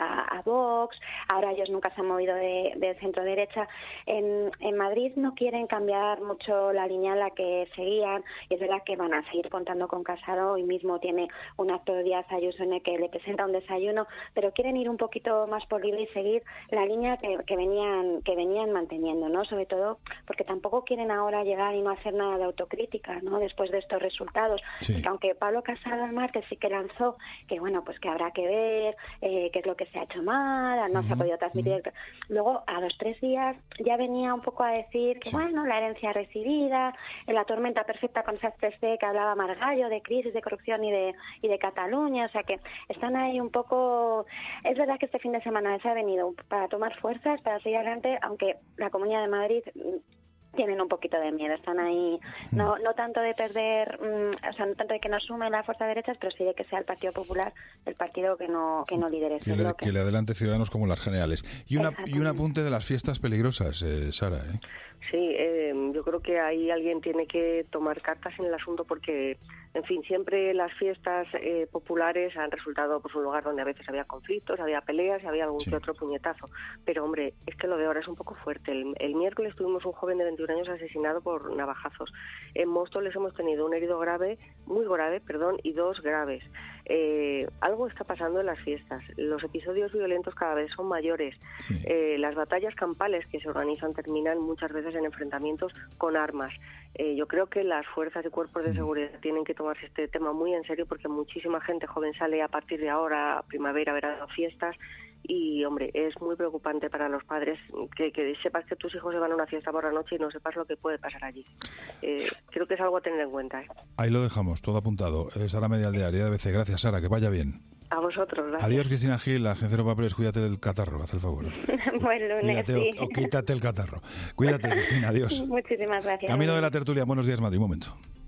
Vox, ahora ellos nunca se han movido de centro derecha. En Madrid no quieren cambiar mucho la línea en la que seguían, y es verdad que van a seguir contando con Casado. Hoy mismo tiene un acto de Díaz Ayuso en el que le presenta un desayuno, pero quieren ir un poquito más por libre y seguir la línea que venían manteniendo, ¿no? Sobre todo porque tampoco quieren ahora llegar y no hacer nada de autocrítica, ¿no?, después de estos resultados. Porque aunque Pablo Casado el martes sí que lanzó que bueno, pues que habrá que ver qué es lo que se ha hecho mal, no se ha podido transmitir. Luego, a los 3 días, ya venía un poco a decir que, bueno, la herencia recibida, en la tormenta perfecta con esas 3D que hablaba Margallo, de crisis, de corrupción y de Cataluña, o sea que están ahí un poco... Es verdad que este fin de semana se ha venido para tomar fuerzas, para seguir adelante, aunque la Comunidad de Madrid... tienen un poquito de miedo, están ahí, no tanto de perder, o sea, no tanto de que no asume la fuerza de derechas, pero sí de que sea el Partido Popular el partido que no lidere ese bloque. Que le adelante Ciudadanos como las generales. Y un apunte de las fiestas peligrosas, Sara, ¿eh? Sí, yo creo que ahí alguien tiene que tomar cartas en el asunto porque, en fin, siempre las fiestas populares han resultado pues un lugar donde a veces había conflictos, había peleas y había algún que otro puñetazo. Pero, hombre, es que lo de ahora es un poco fuerte. El miércoles tuvimos un joven de 21 años asesinado por navajazos. En Móstoles hemos tenido un herido grave, muy grave, y 2 graves. Algo está pasando en las fiestas. Los episodios violentos cada vez son mayores. Las batallas campales que se organizan terminan muchas veces en enfrentamientos con armas. Yo creo que las fuerzas y cuerpos de seguridad tienen que tomarse este tema muy en serio porque muchísima gente joven sale a partir de ahora, primavera, verano, fiestas. Y, hombre, es muy preocupante para los padres que sepas que tus hijos se van a una fiesta por la noche y no sepas lo que puede pasar allí. Creo que es algo a tener en cuenta. Ahí lo dejamos, todo apuntado. Sara Medialde, de ABC. Gracias, Sara, que vaya bien. A vosotros, gracias. Adiós, Cristina Gil, Agencia Papeles, cuídate del catarro, haz el favor. Buen lunes, cuídate, o quítate el catarro. Cuídate, Cristina, adiós. Muchísimas gracias. Camino de la tertulia, buenos días, Madrid, un momento.